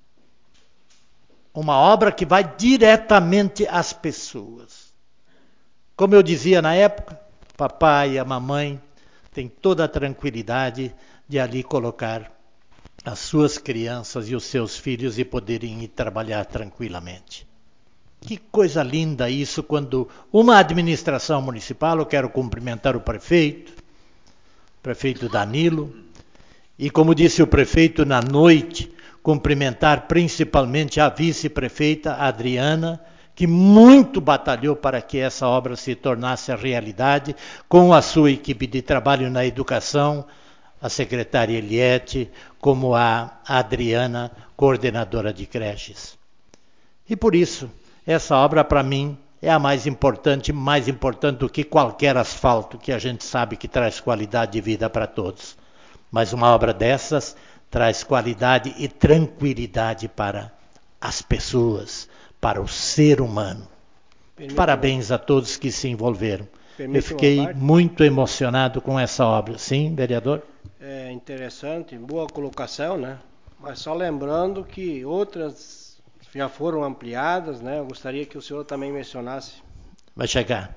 Uma obra que vai diretamente às pessoas. Como eu dizia na época, o papai e a mamãe têm toda a tranquilidade de ali colocar as suas crianças e os seus filhos e poderem ir trabalhar tranquilamente. Que coisa linda isso quando uma administração municipal, eu quero cumprimentar o prefeito Danilo, e como disse o prefeito na noite, cumprimentar principalmente a vice-prefeita Adriana, que muito batalhou para que essa obra se tornasse realidade, com a sua equipe de trabalho na educação, a secretária Eliette, como a Adriana, coordenadora de creches. E por isso, essa obra para mim é a mais importante do que qualquer asfalto, que a gente sabe que traz qualidade de vida para todos. Mas uma obra dessas traz qualidade e tranquilidade para as pessoas, para o ser humano. Parabéns a todos que se envolveram. Eu fiquei muito emocionado com essa obra. Sim, vereador? É interessante, boa colocação, né? Mas só lembrando que outras já foram ampliadas, né? Eu gostaria que o senhor também mencionasse. Vai chegar.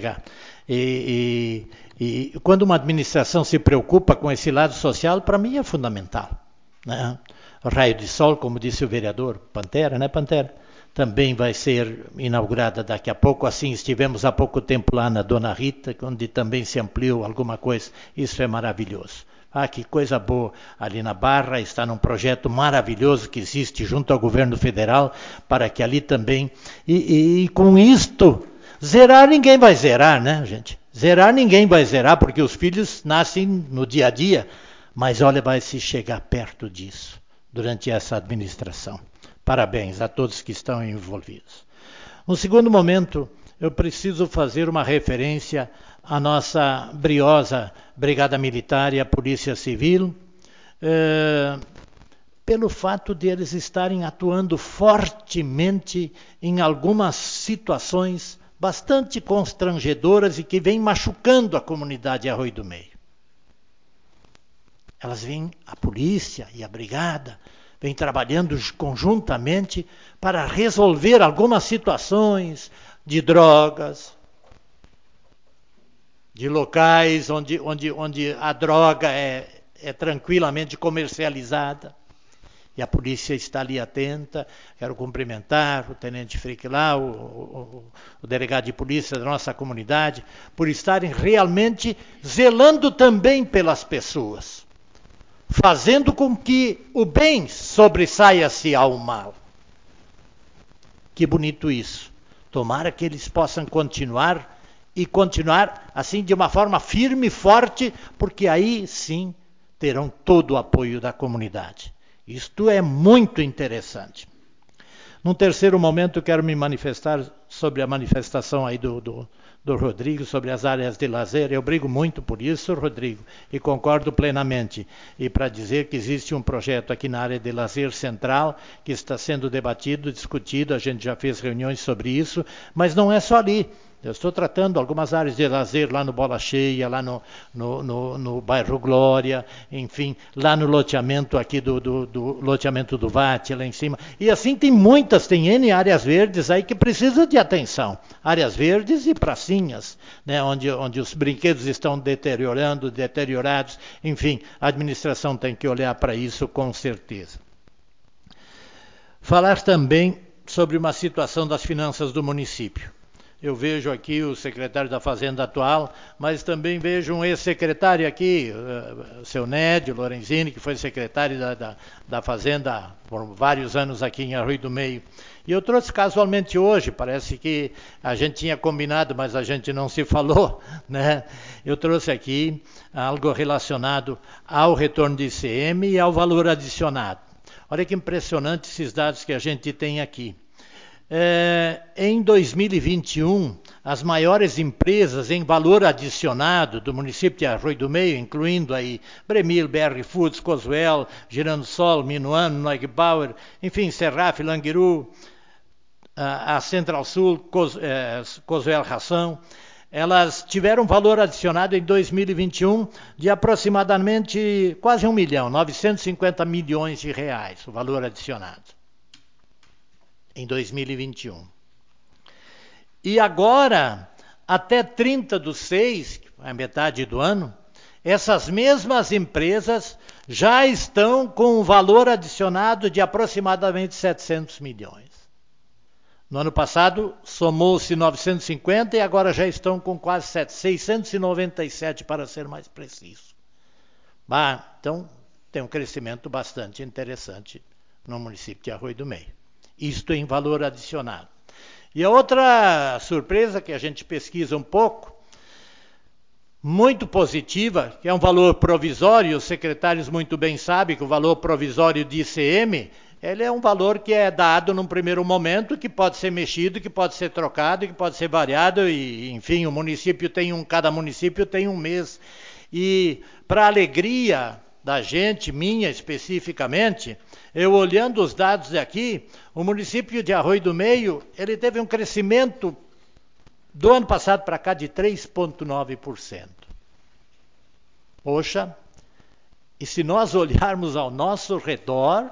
E quando uma administração se preocupa com esse lado social, para mim é fundamental, né? O Raio de Sol, como disse o vereador, Pantera, né, Pantera? Também vai ser inaugurada daqui a pouco, assim estivemos há pouco tempo lá na Dona Rita, onde também se ampliou alguma coisa, isso é maravilhoso. Ah, que coisa boa, ali na Barra está num projeto maravilhoso que existe junto ao governo federal, para que ali também, e com isto, zerar ninguém vai zerar, né, gente? Zerar ninguém vai zerar, porque os filhos nascem no dia a dia, mas olha, vai se chegar perto disso. durante essa administração. Parabéns a todos que estão envolvidos. No segundo momento, eu preciso fazer uma referência à nossa briosa Brigada Militar e à Polícia Civil, pelo fato de eles estarem atuando fortemente em algumas situações bastante constrangedoras e que vêm machucando a comunidade Arroio do Meio. Elas vêm, a polícia e a brigada, vêm trabalhando conjuntamente para resolver algumas situações de drogas, de locais onde a droga é tranquilamente comercializada. E a polícia está ali atenta. Quero cumprimentar o tenente Frick lá, o delegado de polícia da nossa comunidade, por estarem realmente zelando também pelas pessoas, fazendo com que o bem sobressaia-se ao mal. Que bonito isso. Tomara que eles possam continuar assim de uma forma firme e forte, porque aí sim terão todo o apoio da comunidade. Isto é muito interessante. Num terceiro momento, quero me manifestar sobre a manifestação aí do Rodrigo, sobre as áreas de lazer. Eu brigo muito por isso, Rodrigo, e concordo plenamente. E para dizer que existe um projeto aqui na área de lazer central, que está sendo debatido, discutido, a gente já fez reuniões sobre isso, mas não é só ali. Eu estou tratando algumas áreas de lazer lá no Bola Cheia, lá no bairro Glória, enfim, lá no loteamento aqui do loteamento do Vate, lá em cima. E assim tem N áreas verdes aí que precisam de atenção. Áreas verdes e pracinhas, né, onde os brinquedos estão deteriorados. Enfim, a administração tem que olhar para isso com certeza. Falar também sobre uma situação das finanças do município. Eu vejo aqui o secretário da Fazenda atual, mas também vejo um ex-secretário aqui, o seu Nédio Lorenzini, que foi secretário da Fazenda por vários anos aqui em Arroio do Meio. E eu trouxe casualmente hoje, parece que a gente tinha combinado, mas a gente não se falou, né? Eu trouxe aqui algo relacionado ao retorno de ICM e ao valor adicionado. Olha que impressionante esses dados que a gente tem aqui. Em 2021, as maiores empresas em valor adicionado do município de Arroio do Meio, incluindo aí Bremil, BR Foods, Coswell, Giransol, Minuano, Neugbauer, enfim, Serraf, Languiru, a Central Sul, Coswell Ração, elas tiveram valor adicionado em 2021 de aproximadamente quase 1 milhão, 950 milhões de reais, o valor adicionado. Em 2021. E agora, até 30/6, a metade do ano, essas mesmas empresas já estão com um valor adicionado de aproximadamente 700 milhões. No ano passado, somou-se 950 e agora já estão com quase 697, para ser mais preciso. Então, tem um crescimento bastante interessante no município de Arroio do Meio. Isto em valor adicionado. E a outra surpresa que a gente pesquisa um pouco, muito positiva, que é um valor provisório, os secretários muito bem sabem que o valor provisório de ICM, ele é um valor que é dado num primeiro momento, que pode ser mexido, que pode ser trocado, que pode ser variado, e enfim, cada município tem um mês. E para alegria da gente, minha especificamente, eu olhando os dados aqui, o município de Arroio do Meio, ele teve um crescimento do ano passado para cá de 3,9%. Poxa, e se nós olharmos ao nosso redor,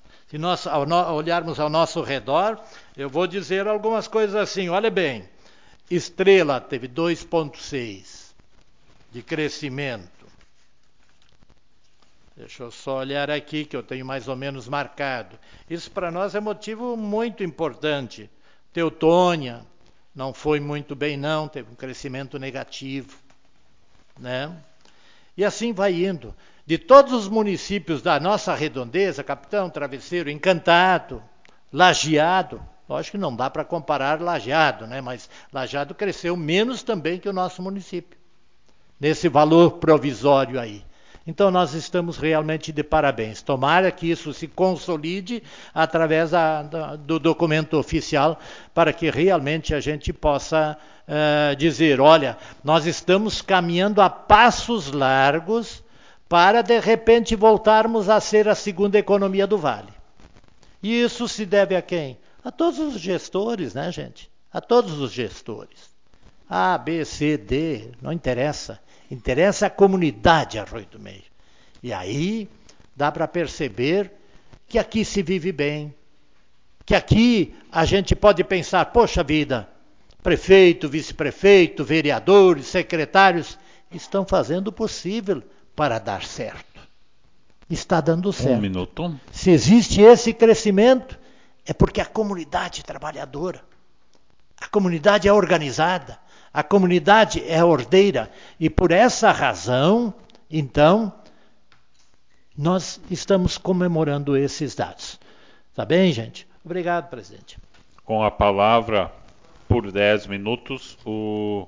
eu vou dizer algumas coisas assim, olha bem, Estrela teve 2,6% de crescimento. Deixa eu só olhar aqui, que eu tenho mais ou menos marcado. Isso para nós é motivo muito importante. Teutônia não foi muito bem não, teve um crescimento negativo, né? E assim vai indo. De todos os municípios da nossa redondeza, Capitão, Travesseiro, Encantado, Lajeado, lógico que não dá para comparar Lajeado, né? Mas Lajeado cresceu menos também que o nosso município, nesse valor provisório aí. Então nós estamos realmente de parabéns. Tomara que isso se consolide através do documento oficial, para que realmente a gente possa dizer, olha, nós estamos caminhando a passos largos para de repente voltarmos a ser a segunda economia do Vale. E isso se deve a quem? A todos os gestores, né, gente? A todos os gestores. A, B, C, D, não interessa. Interessa a comunidade Arroio do Meio. E aí dá para perceber que aqui se vive bem. Que aqui a gente pode pensar, poxa vida, prefeito, vice-prefeito, vereadores, secretários estão fazendo o possível para dar certo. Está dando certo. 1 minuto. Se existe esse crescimento, é porque a comunidade é trabalhadora. A comunidade é organizada. A comunidade é ordeira. E por essa razão, então, nós estamos comemorando esses dados. Tá bem, gente? Obrigado, presidente. Com a palavra, por 10 minutos, o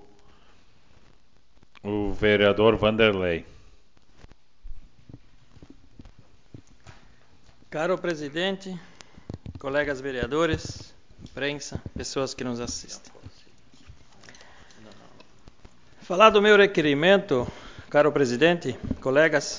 vereador Vanderlei. Caro presidente, colegas vereadores, imprensa, pessoas que nos assistem. Falar do meu requerimento, caro presidente, colegas,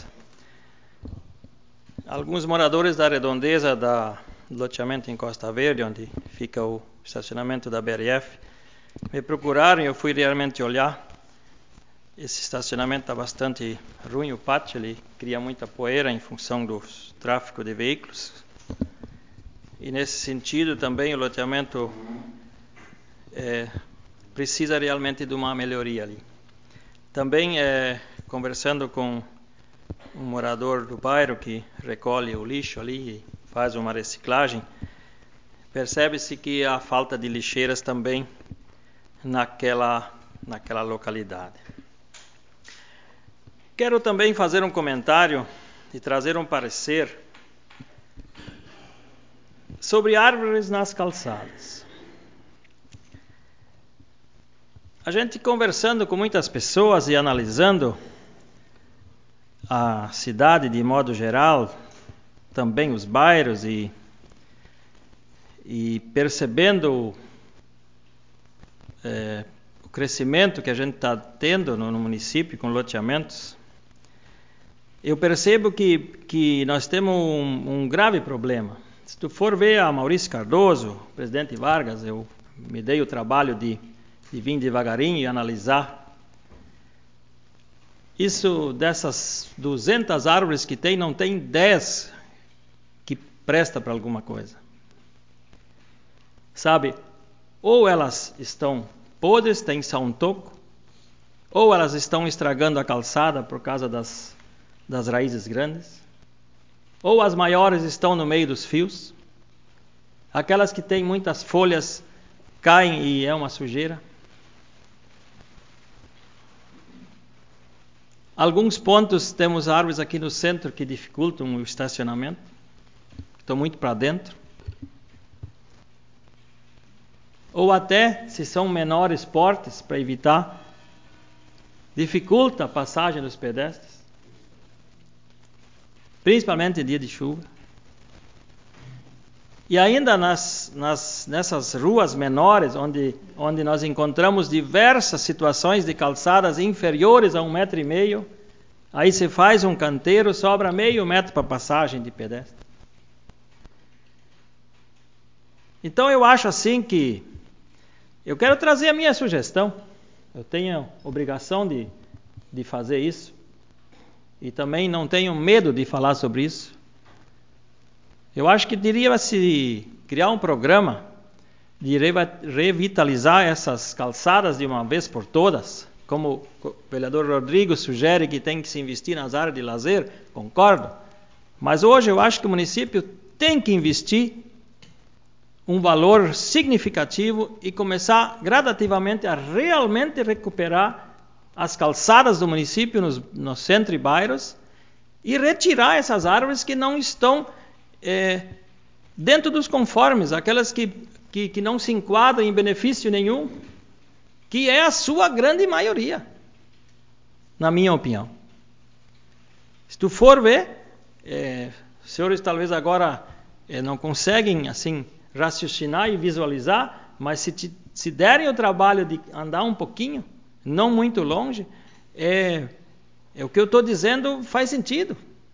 alguns moradores da redondeza do loteamento em Costa Verde, onde fica o estacionamento da BRF, me procuraram e eu fui realmente olhar. Esse estacionamento está bastante ruim, o pátio, ele cria muita poeira em função do tráfego de veículos. E nesse sentido também o loteamento precisa realmente de uma melhoria ali. Também conversando com um morador do bairro que recolhe o lixo ali e faz uma reciclagem, percebe-se que há falta de lixeiras também naquela localidade. Quero também fazer um comentário e trazer um parecer sobre árvores nas calçadas. A gente conversando com muitas pessoas e analisando a cidade de modo geral, também os bairros e percebendo o crescimento que a gente está tendo no município com loteamentos, eu percebo que nós temos um grave problema. Se tu for ver a Maurício Cardoso, presidente Vargas, eu me dei o trabalho de vir devagarinho e analisar. Isso, dessas 200 árvores que tem, não tem 10 que presta para alguma coisa. Sabe, ou elas estão podres, tem só um toco, ou elas estão estragando a calçada por causa das raízes grandes, ou as maiores estão no meio dos fios, aquelas que têm muitas folhas caem e é uma sujeira. Alguns pontos temos árvores aqui no centro que dificultam o estacionamento, estão muito para dentro. Ou até, se são menores portes, para evitar, dificulta a passagem dos pedestres, principalmente em dia de chuva. E ainda nessas ruas menores, onde nós encontramos diversas situações de calçadas inferiores a 1,5 m, aí se faz um canteiro, sobra meio metro para passagem de pedestre. Então eu acho assim que eu quero trazer a minha sugestão. Eu tenho a obrigação de fazer isso. E também não tenho medo de falar sobre isso. Eu acho que deveria-se criar um programa de revitalizar essas calçadas de uma vez por todas. Como o vereador Rodrigo sugere que tem que se investir nas áreas de lazer, concordo. Mas hoje eu acho que o município tem que investir um valor significativo e começar gradativamente a realmente recuperar as calçadas do município no centro e bairros e retirar essas árvores que não estão dentro dos conformes, aquelas que não se enquadram em benefício nenhum, que é a sua grande maioria, na minha opinião. Se tu for ver, os senhores talvez agora não conseguem assim raciocinar e visualizar, mas se derem o trabalho de andar um pouquinho, não muito longe, o que eu estou dizendo faz sentido.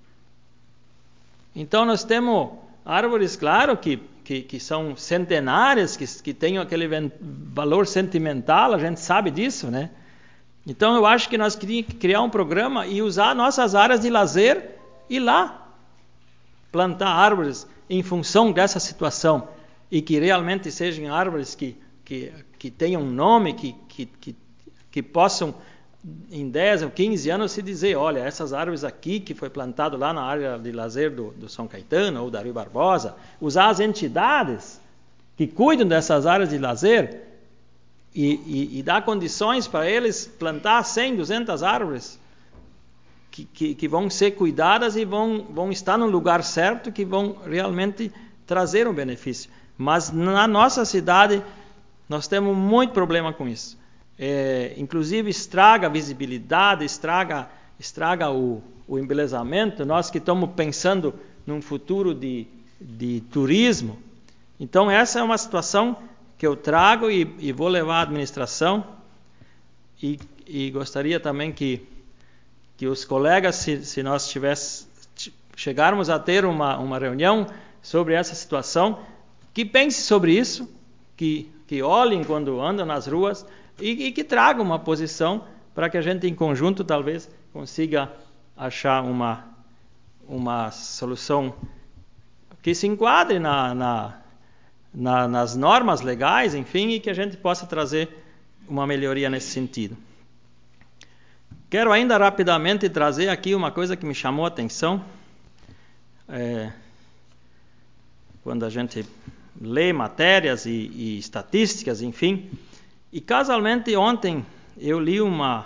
Então nós temos árvores, claro, que são centenárias, que têm aquele valor sentimental, a gente sabe disso, né? Então eu acho que nós queríamos criar um programa e usar nossas áreas de lazer e lá plantar árvores em função dessa situação e que realmente sejam árvores que tenham um nome, que possam em 10 ou 15 anos se dizer, olha, essas árvores aqui que foi plantado lá na área de lazer do São Caetano ou da Rui Barbosa, usar as entidades que cuidam dessas áreas de lazer e dar condições para eles plantar 100, 200 árvores que vão ser cuidadas e vão estar no lugar certo, que vão realmente trazer um benefício. Mas na nossa cidade nós temos muito problema com isso. Inclusive estraga a visibilidade, estraga o embelezamento. Nós que estamos pensando num futuro de turismo. Então essa é uma situação que eu trago e vou levar à administração e gostaria também que os colegas, se nós chegarmos a ter uma reunião sobre essa situação, que pense sobre isso, que olhem quando andam nas ruas e que tragam uma posição para que a gente em conjunto talvez consiga achar uma solução que se enquadre nas normas legais, enfim, e que a gente possa trazer uma melhoria nesse sentido. Quero ainda rapidamente trazer aqui uma coisa que me chamou a atenção. Quando a gente lê matérias e estatísticas, enfim. E casualmente ontem eu li uma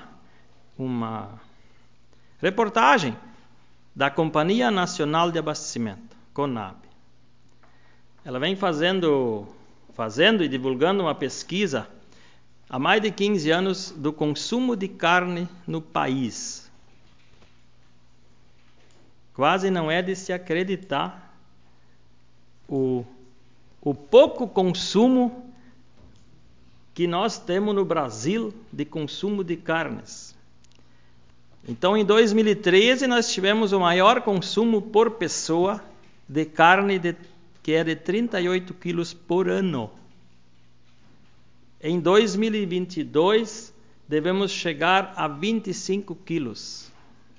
reportagem da Companhia Nacional de Abastecimento, CONAB. Ela vem fazendo e divulgando uma pesquisa há mais de 15 anos do consumo de carne no país. Quase não é de se acreditar o pouco consumo que nós temos no Brasil de consumo de carnes. Então, em 2013, nós tivemos o maior consumo por pessoa de carne, que é de 38 quilos por ano. Em 2022, devemos chegar a 25 quilos.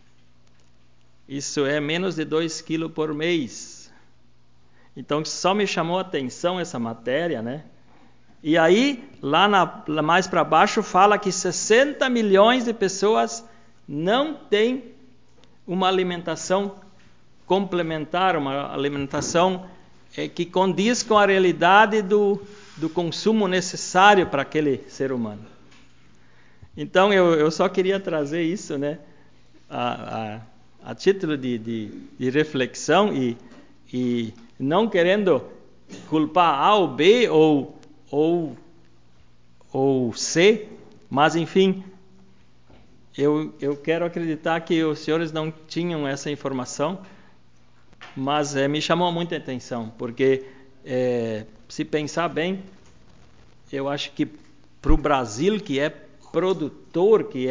Isso é menos de 2 quilos por mês. Então, só me chamou a atenção essa matéria, né? E aí, lá mais para baixo, fala que 60 milhões de pessoas não têm uma alimentação complementar, uma alimentação que condiz com a realidade do consumo necessário para aquele ser humano. Então, eu só queria trazer isso, né, a título de reflexão e não querendo culpar A ou B ou C, mas, enfim, eu quero acreditar que os senhores não tinham essa informação, mas me chamou muita atenção, porque se pensar bem, eu acho que para o Brasil, que é produtor, que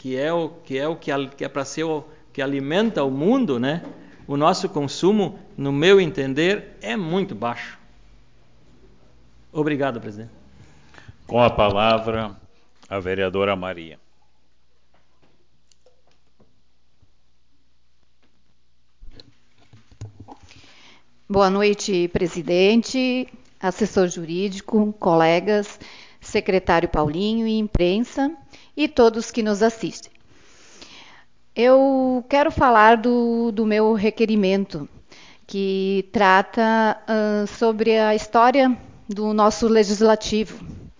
é para ser o que alimenta o mundo, né? O nosso consumo, no meu entender, é muito baixo. Obrigado, presidente. Com a palavra, a vereadora Maria. Boa noite, presidente, assessor jurídico, colegas, secretário Paulinho e imprensa e todos que nos assistem. Eu quero falar do meu requerimento, que trata sobre a história do nosso legislativo,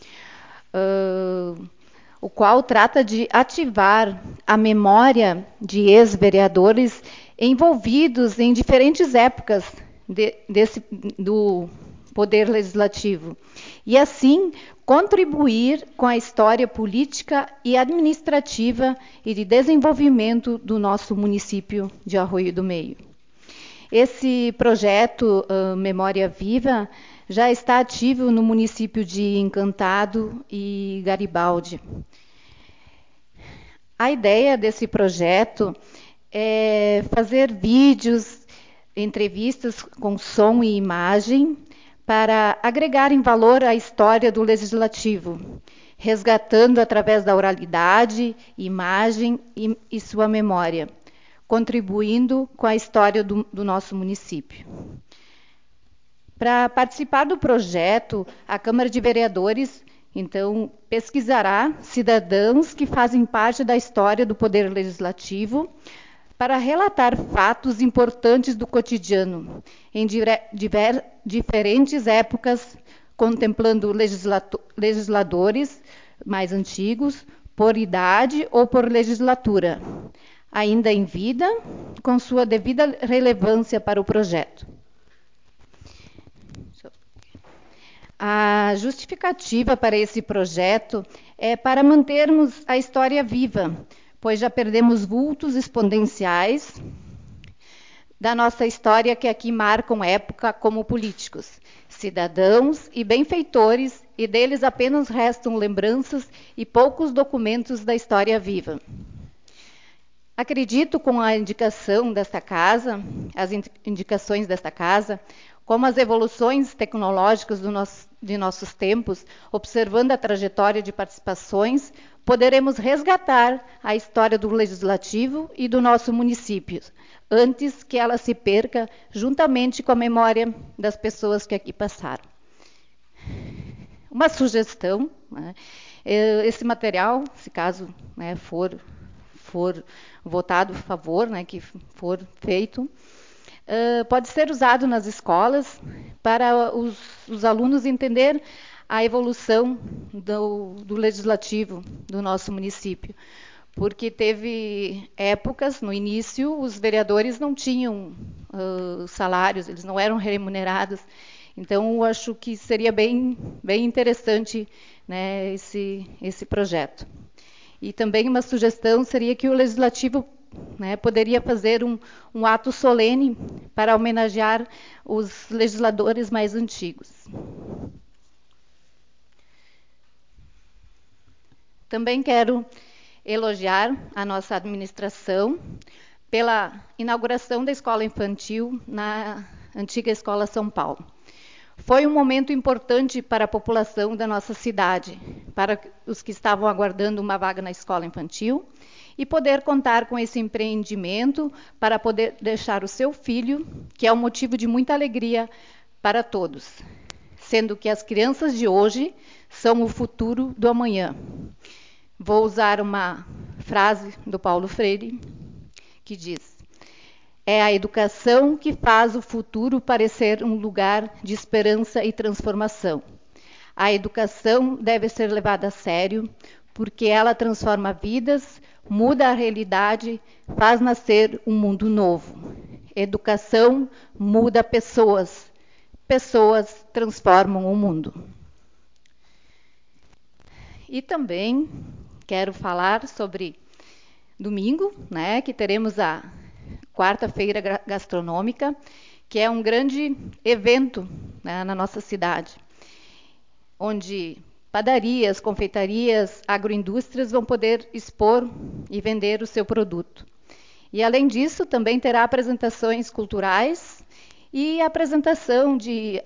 o qual trata de ativar a memória de ex-vereadores envolvidos em diferentes épocas poder legislativo e, assim, contribuir com a história política e administrativa e de desenvolvimento do nosso município de Arroio do Meio. Esse projeto Memória Viva já está ativo no município de Encantado e Garibaldi. A ideia desse projeto é fazer vídeos, entrevistas com som e imagem para agregarem valor à história do Legislativo, resgatando através da oralidade, imagem e sua memória, contribuindo com a história do nosso município. Para participar do projeto, a Câmara de Vereadores, então, pesquisará cidadãos que fazem parte da história do Poder Legislativo para relatar fatos importantes do cotidiano, em diferentes épocas, contemplando legisladores mais antigos, por idade ou por legislatura, ainda em vida, com sua devida relevância para o projeto. A justificativa para esse projeto é para mantermos a história viva, pois já perdemos vultos exponenciais da nossa história que aqui marcam época como políticos, cidadãos e benfeitores, e deles apenas restam lembranças e poucos documentos da história viva. Acredito, com a indicação desta casa, as indicações desta casa, como as evoluções tecnológicas de nossos tempos, observando a trajetória de participações, poderemos resgatar a história do Legislativo e do nosso município, antes que ela se perca juntamente com a memória das pessoas que aqui passaram. Uma sugestão, né, esse material, se caso, né, for votado a favor, né, que for feito, pode ser usado nas escolas para os alunos entender a evolução do legislativo do nosso município. Porque teve épocas, no início, os vereadores não tinham salários, eles não eram remunerados. Então, eu acho que seria bem interessante, né, esse projeto. E também uma sugestão seria que o Legislativo, né, poderia fazer um ato solene para homenagear os legisladores mais antigos. Também quero elogiar a nossa administração pela inauguração da escola infantil na antiga Escola São Paulo. Foi um momento importante para a população da nossa cidade, para os que estavam aguardando uma vaga na escola infantil, e poder contar com esse empreendimento para poder deixar o seu filho, que é um motivo de muita alegria para todos, sendo que as crianças de hoje são o futuro do amanhã. Vou usar uma frase do Paulo Freire, que diz: é a educação que faz o futuro parecer um lugar de esperança e transformação. A educação deve ser levada a sério, porque ela transforma vidas, muda a realidade, faz nascer um mundo novo. Educação muda pessoas, pessoas transformam o mundo. E também quero falar sobre domingo, né, que teremos a quarta-feira gastronômica, que é um grande evento, né, na nossa cidade, onde padarias, confeitarias, agroindústrias vão poder expor e vender o seu produto. E, além disso, também terá apresentações culturais e apresentação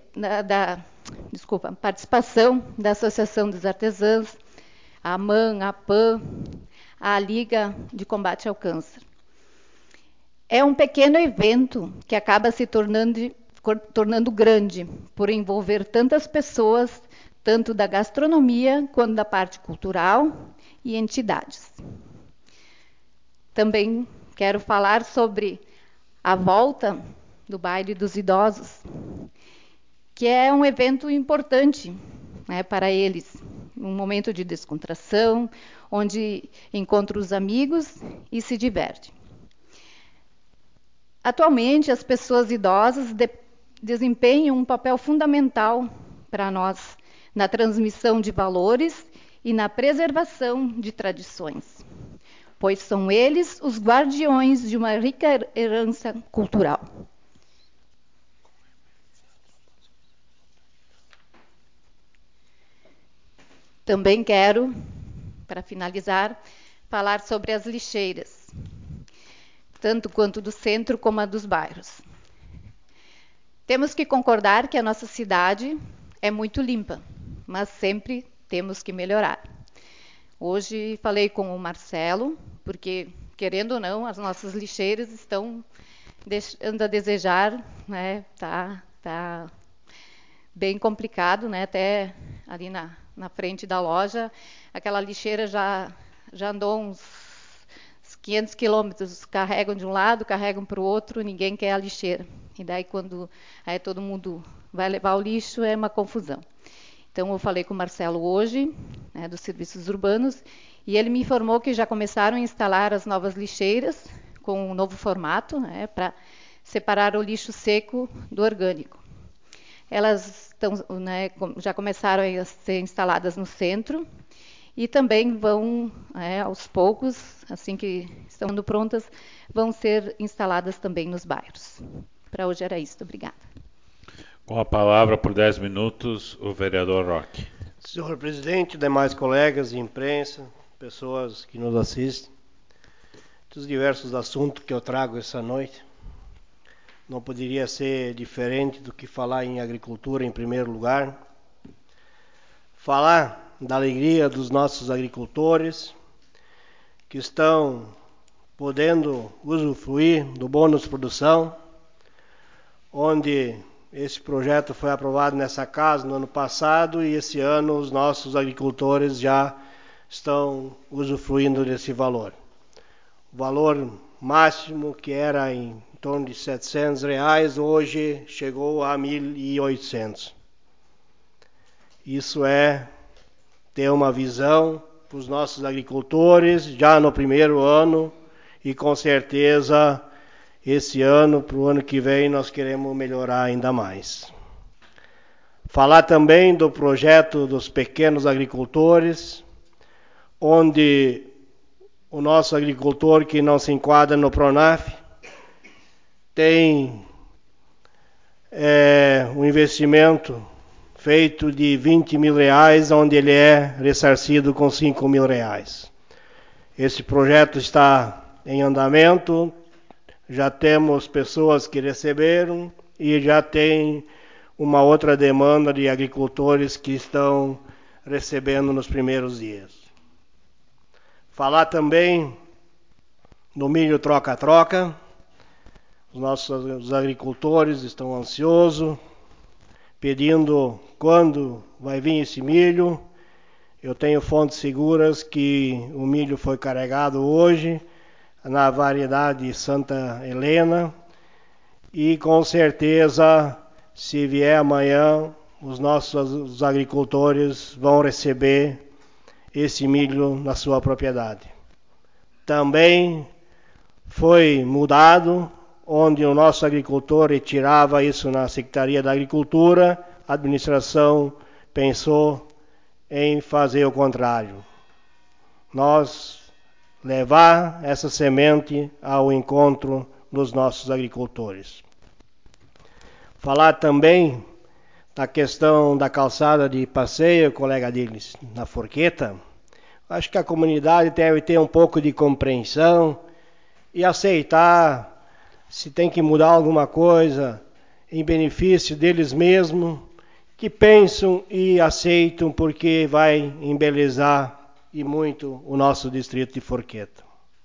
participação da Associação dos Artesãos, a AMAN, a PAN, a Liga de Combate ao Câncer. É um pequeno evento que acaba se tornando grande, por envolver tantas pessoas, tanto da gastronomia quanto da parte cultural e entidades. Também quero falar sobre a volta do Baile dos Idosos, que é um evento importante, né, para eles, um momento de descontração, onde encontra os amigos e se diverte. Atualmente, as pessoas idosas desempenham um papel fundamental para nós na transmissão de valores e na preservação de tradições, pois são eles os guardiões de uma rica herança cultural. Também quero, para finalizar, falar sobre as lixeiras, tanto quanto do centro como a dos bairros. Temos que concordar que a nossa cidade é muito limpa, mas sempre temos que melhorar. Hoje falei com o Marcelo, porque, querendo ou não, as nossas lixeiras estão deixando a desejar, né? Tá bem complicado, né? Até ali na frente da loja, aquela lixeira já andou uns 500 quilômetros, carregam de um lado, carregam para o outro, ninguém quer a lixeira. E daí, quando todo mundo vai levar o lixo, é uma confusão. Então, eu falei com o Marcelo hoje, né, dos serviços urbanos, e ele me informou que já começaram a instalar as novas lixeiras com um novo formato, né, para separar o lixo seco do orgânico. Elas já começaram a ser instaladas no centro e também vão, aos poucos, assim que estão prontas, vão ser instaladas também nos bairros. Para hoje era isso. Obrigada. Com a palavra por 10 minutos, o vereador Roque. Senhor presidente, demais colegas de imprensa, pessoas que nos assistem, dos diversos assuntos que eu trago essa noite, não poderia ser diferente do que falar em agricultura em primeiro lugar. Falar da alegria dos nossos agricultores que estão podendo usufruir do bônus produção, onde esse projeto foi aprovado nessa casa no ano passado e esse ano os nossos agricultores já estão usufruindo desse valor. O valor máximo, que era em torno de R$700, hoje chegou a 1.800. Isso é ter uma visão para os nossos agricultores já no primeiro ano e com certeza esse ano, para o ano que vem, nós queremos melhorar ainda mais. Falar também do projeto dos pequenos agricultores, onde o nosso agricultor que não se enquadra no PRONAF tem um investimento feito de R$20 mil, onde ele é ressarcido com R$5 mil. Esse projeto está em andamento, já temos pessoas que receberam e já tem uma outra demanda de agricultores que estão recebendo nos primeiros dias. Falar também no milho troca-troca. Os nossos agricultores estão ansiosos, pedindo quando vai vir esse milho. Eu tenho fontes seguras que o milho foi carregado hoje na variedade Santa Helena e com certeza, se vier amanhã, os nossos agricultores vão receber esse milho na sua propriedade. Também foi mudado, onde o nosso agricultor retirava isso na Secretaria da Agricultura, a administração pensou em fazer o contrário. Nós levar essa semente ao encontro dos nossos agricultores. Falar também da questão da calçada de passeio, colega deles, na Forqueta. Acho que a comunidade deve ter um pouco de compreensão e aceitar se tem que mudar alguma coisa em benefício deles mesmos, que pensam e aceitam porque vai embelezar e muito o nosso distrito de Forqueta.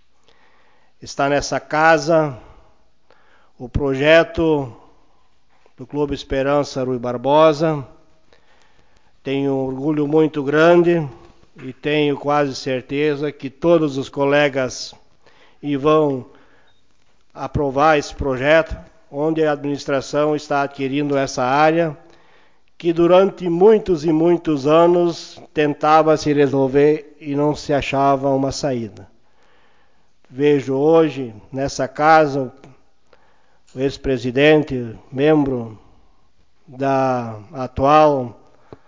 Está nessa casa o projeto do Clube Esperança Rui Barbosa. Tenho um orgulho muito grande e tenho quase certeza que todos os colegas vão aprovar esse projeto, onde a administração está adquirindo essa área, que durante muitos e muitos anos tentava se resolver e não se achava uma saída. Vejo hoje, nessa casa, o ex-presidente, membro da atual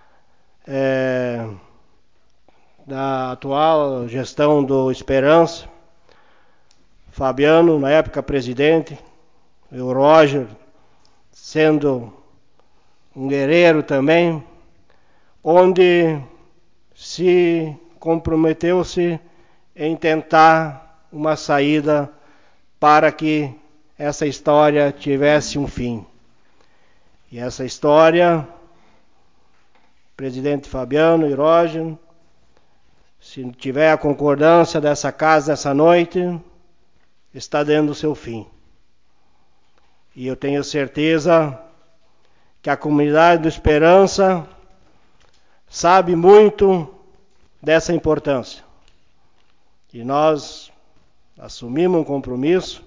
gestão do Esperança, Fabiano, na época presidente, e o Roger, sendo um guerreiro também, onde se comprometeu-se em tentar uma saída para que essa história tivesse um fim. E essa história, presidente Fabiano e Roger, se tiver a concordância dessa casa essa noite, está dando o seu fim. E eu tenho certeza que a comunidade do Esperança sabe muito dessa importância. E nós assumimos um compromisso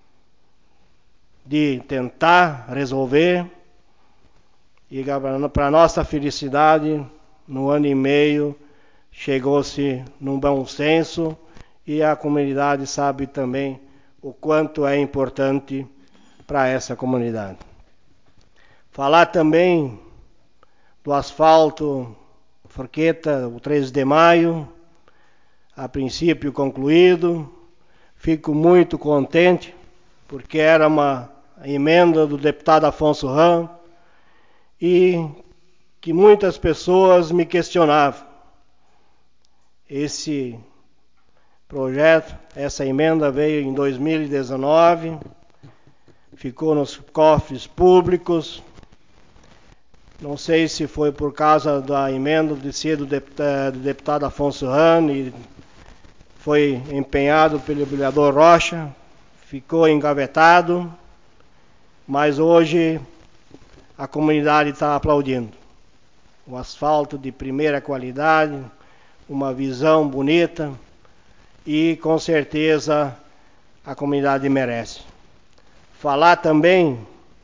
de tentar resolver, e para nossa felicidade, no ano e meio, chegou-se num bom senso, e a comunidade sabe também o quanto é importante para essa comunidade. Falar também do asfalto Forqueta, o 13 de maio, a princípio concluído. Fico muito contente, porque era uma emenda do deputado Afonso Ram, e que muitas pessoas me questionavam. Esse projeto, essa emenda veio em 2019, ficou nos cofres públicos. Não sei se foi por causa da emenda de ser do deputado Afonso Ram, e foi empenhado pelo vereador Rocha, ficou engavetado, mas hoje a comunidade está aplaudindo. O asfalto de primeira qualidade, uma visão bonita, e com certeza a comunidade merece. Falar também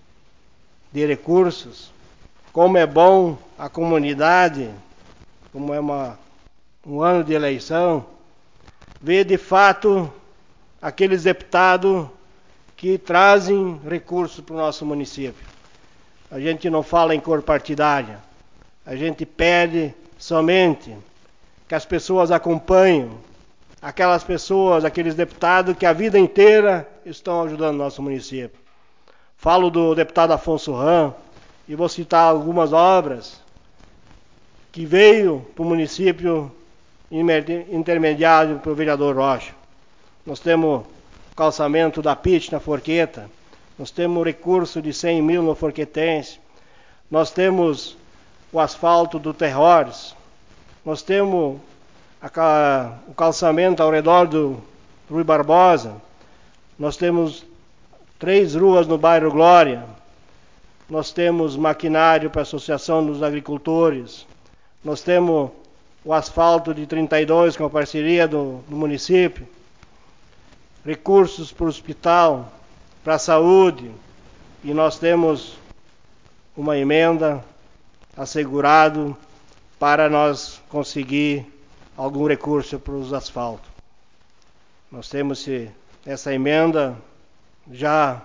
de recursos, como é bom a comunidade, como é um ano de eleição, ver de fato aqueles deputados que trazem recursos para o nosso município. A gente não fala em cor partidária, a gente pede somente que as pessoas acompanhem aquelas pessoas, aqueles deputados que a vida inteira estão ajudando o nosso município. Falo do deputado Afonso Ram, e vou citar algumas obras que veio para o município intermediário para o vereador Rocha. Nós temos o calçamento da PIT na Forqueta, nós temos o recurso de 100 mil no Forquetense, nós temos o asfalto do Terrores, nós temos o calçamento ao redor do Rui Barbosa, nós temos 3 ruas no bairro Glória, nós temos maquinário para a Associação dos Agricultores, nós temos o asfalto de 32 com a parceria do município, recursos para o hospital, para a saúde, e nós temos uma emenda assegurado para nós conseguir algum recurso para os asfaltos. Nós temos essa emenda já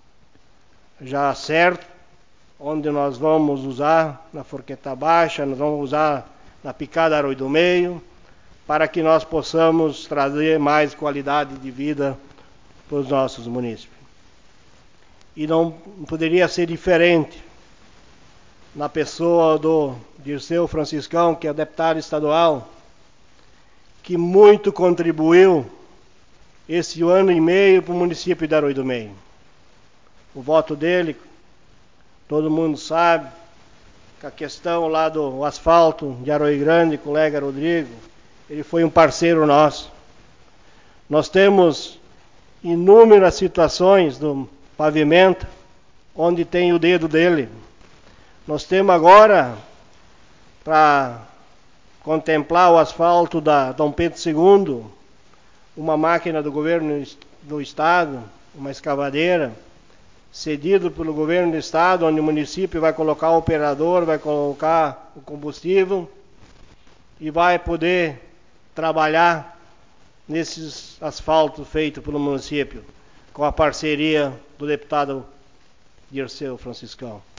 certo, onde nós vamos usar na Forqueta Baixa, nós vamos usar na Picada Arroio do Meio, para que nós possamos trazer mais qualidade de vida para os nossos munícipes. E não poderia ser diferente na pessoa do Dirceu Franciscão, que é deputado estadual, que muito contribuiu esse ano e meio para o município de Arroio do Meio. O voto dele, todo mundo sabe, que a questão lá do asfalto de Arroio Grande, colega Rodrigo, ele foi um parceiro nosso. Nós temos inúmeras situações do pavimento onde tem o dedo dele. Nós temos agora, para contemplar o asfalto da Dom Pedro II, uma máquina do governo do estado, uma escavadeira, cedido pelo governo do estado, onde o município vai colocar o operador, vai colocar o combustível e vai poder trabalhar nesses asfaltos feitos pelo município, com a parceria do deputado Dirceu Franciscão.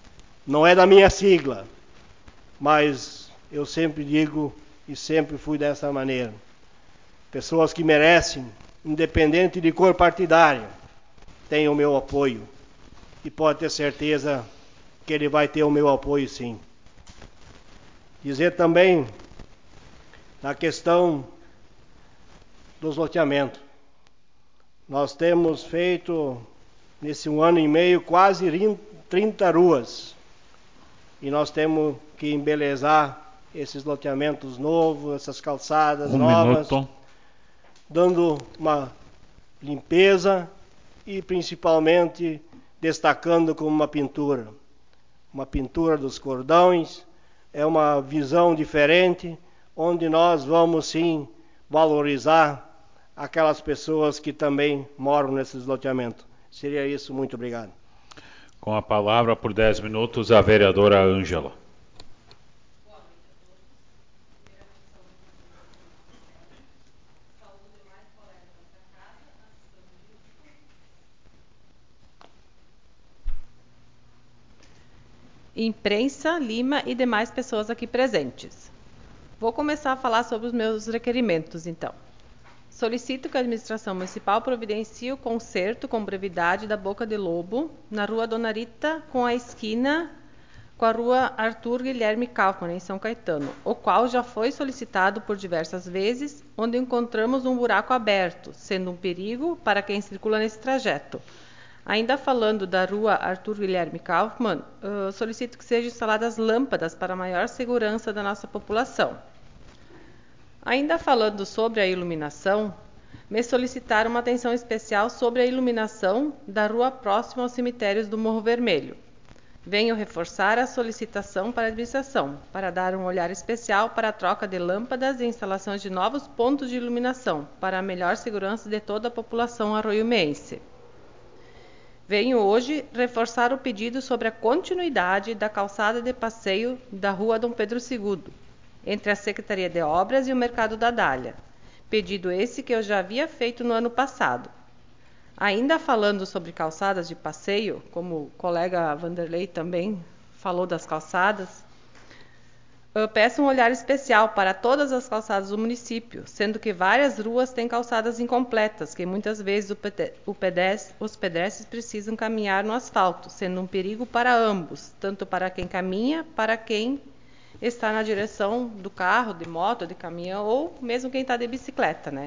Não é da minha sigla, mas eu sempre digo e sempre fui dessa maneira. Pessoas que merecem, independente de cor partidária, têm o meu apoio. E pode ter certeza que ele vai ter o meu apoio, sim. Dizer também na questão dos loteamentos. Nós temos feito, nesse 1 ano e meio, quase 30 ruas. E nós temos que embelezar esses loteamentos novos, essas calçadas novas, dando uma limpeza e principalmente destacando como uma pintura dos cordões. É uma visão diferente, onde nós vamos sim valorizar aquelas pessoas que também moram nesses loteamentos. Seria isso, muito obrigado. Com a palavra por 10 minutos a vereadora Ângela. Imprensa, Lima e demais pessoas aqui presentes. Vou começar a falar sobre os meus requerimentos, então. Solicito que a administração municipal providencie o conserto com brevidade da Boca de Lobo, na rua Dona Rita, com a esquina com a rua Arthur Guilherme Kaufmann, em São Caetano, o qual já foi solicitado por diversas vezes, onde encontramos um buraco aberto, sendo um perigo para quem circula nesse trajeto. Ainda falando da rua Arthur Guilherme Kaufmann, solicito que sejam instaladas lâmpadas para maior segurança da nossa população. Ainda falando sobre a iluminação, me solicitaram uma atenção especial sobre a iluminação da rua próxima aos cemitérios do Morro Vermelho. Venho reforçar a solicitação para a administração, para dar um olhar especial para a troca de lâmpadas e instalações de novos pontos de iluminação, para a melhor segurança de toda a população arroiumense. Venho hoje reforçar o pedido sobre a continuidade da calçada de passeio da rua Dom Pedro II, entre a Secretaria de Obras e o Mercado da Dália. Pedido esse que eu já havia feito no ano passado. Ainda falando sobre calçadas de passeio, como o colega Vanderlei também falou das calçadas, eu peço um olhar especial para todas as calçadas do município, sendo que várias ruas têm calçadas incompletas, que muitas vezes os pedestres precisam caminhar no asfalto, sendo um perigo para ambos, tanto para quem caminha, para quem está na direção do carro, de moto, de caminhão, ou mesmo quem está de bicicleta, né?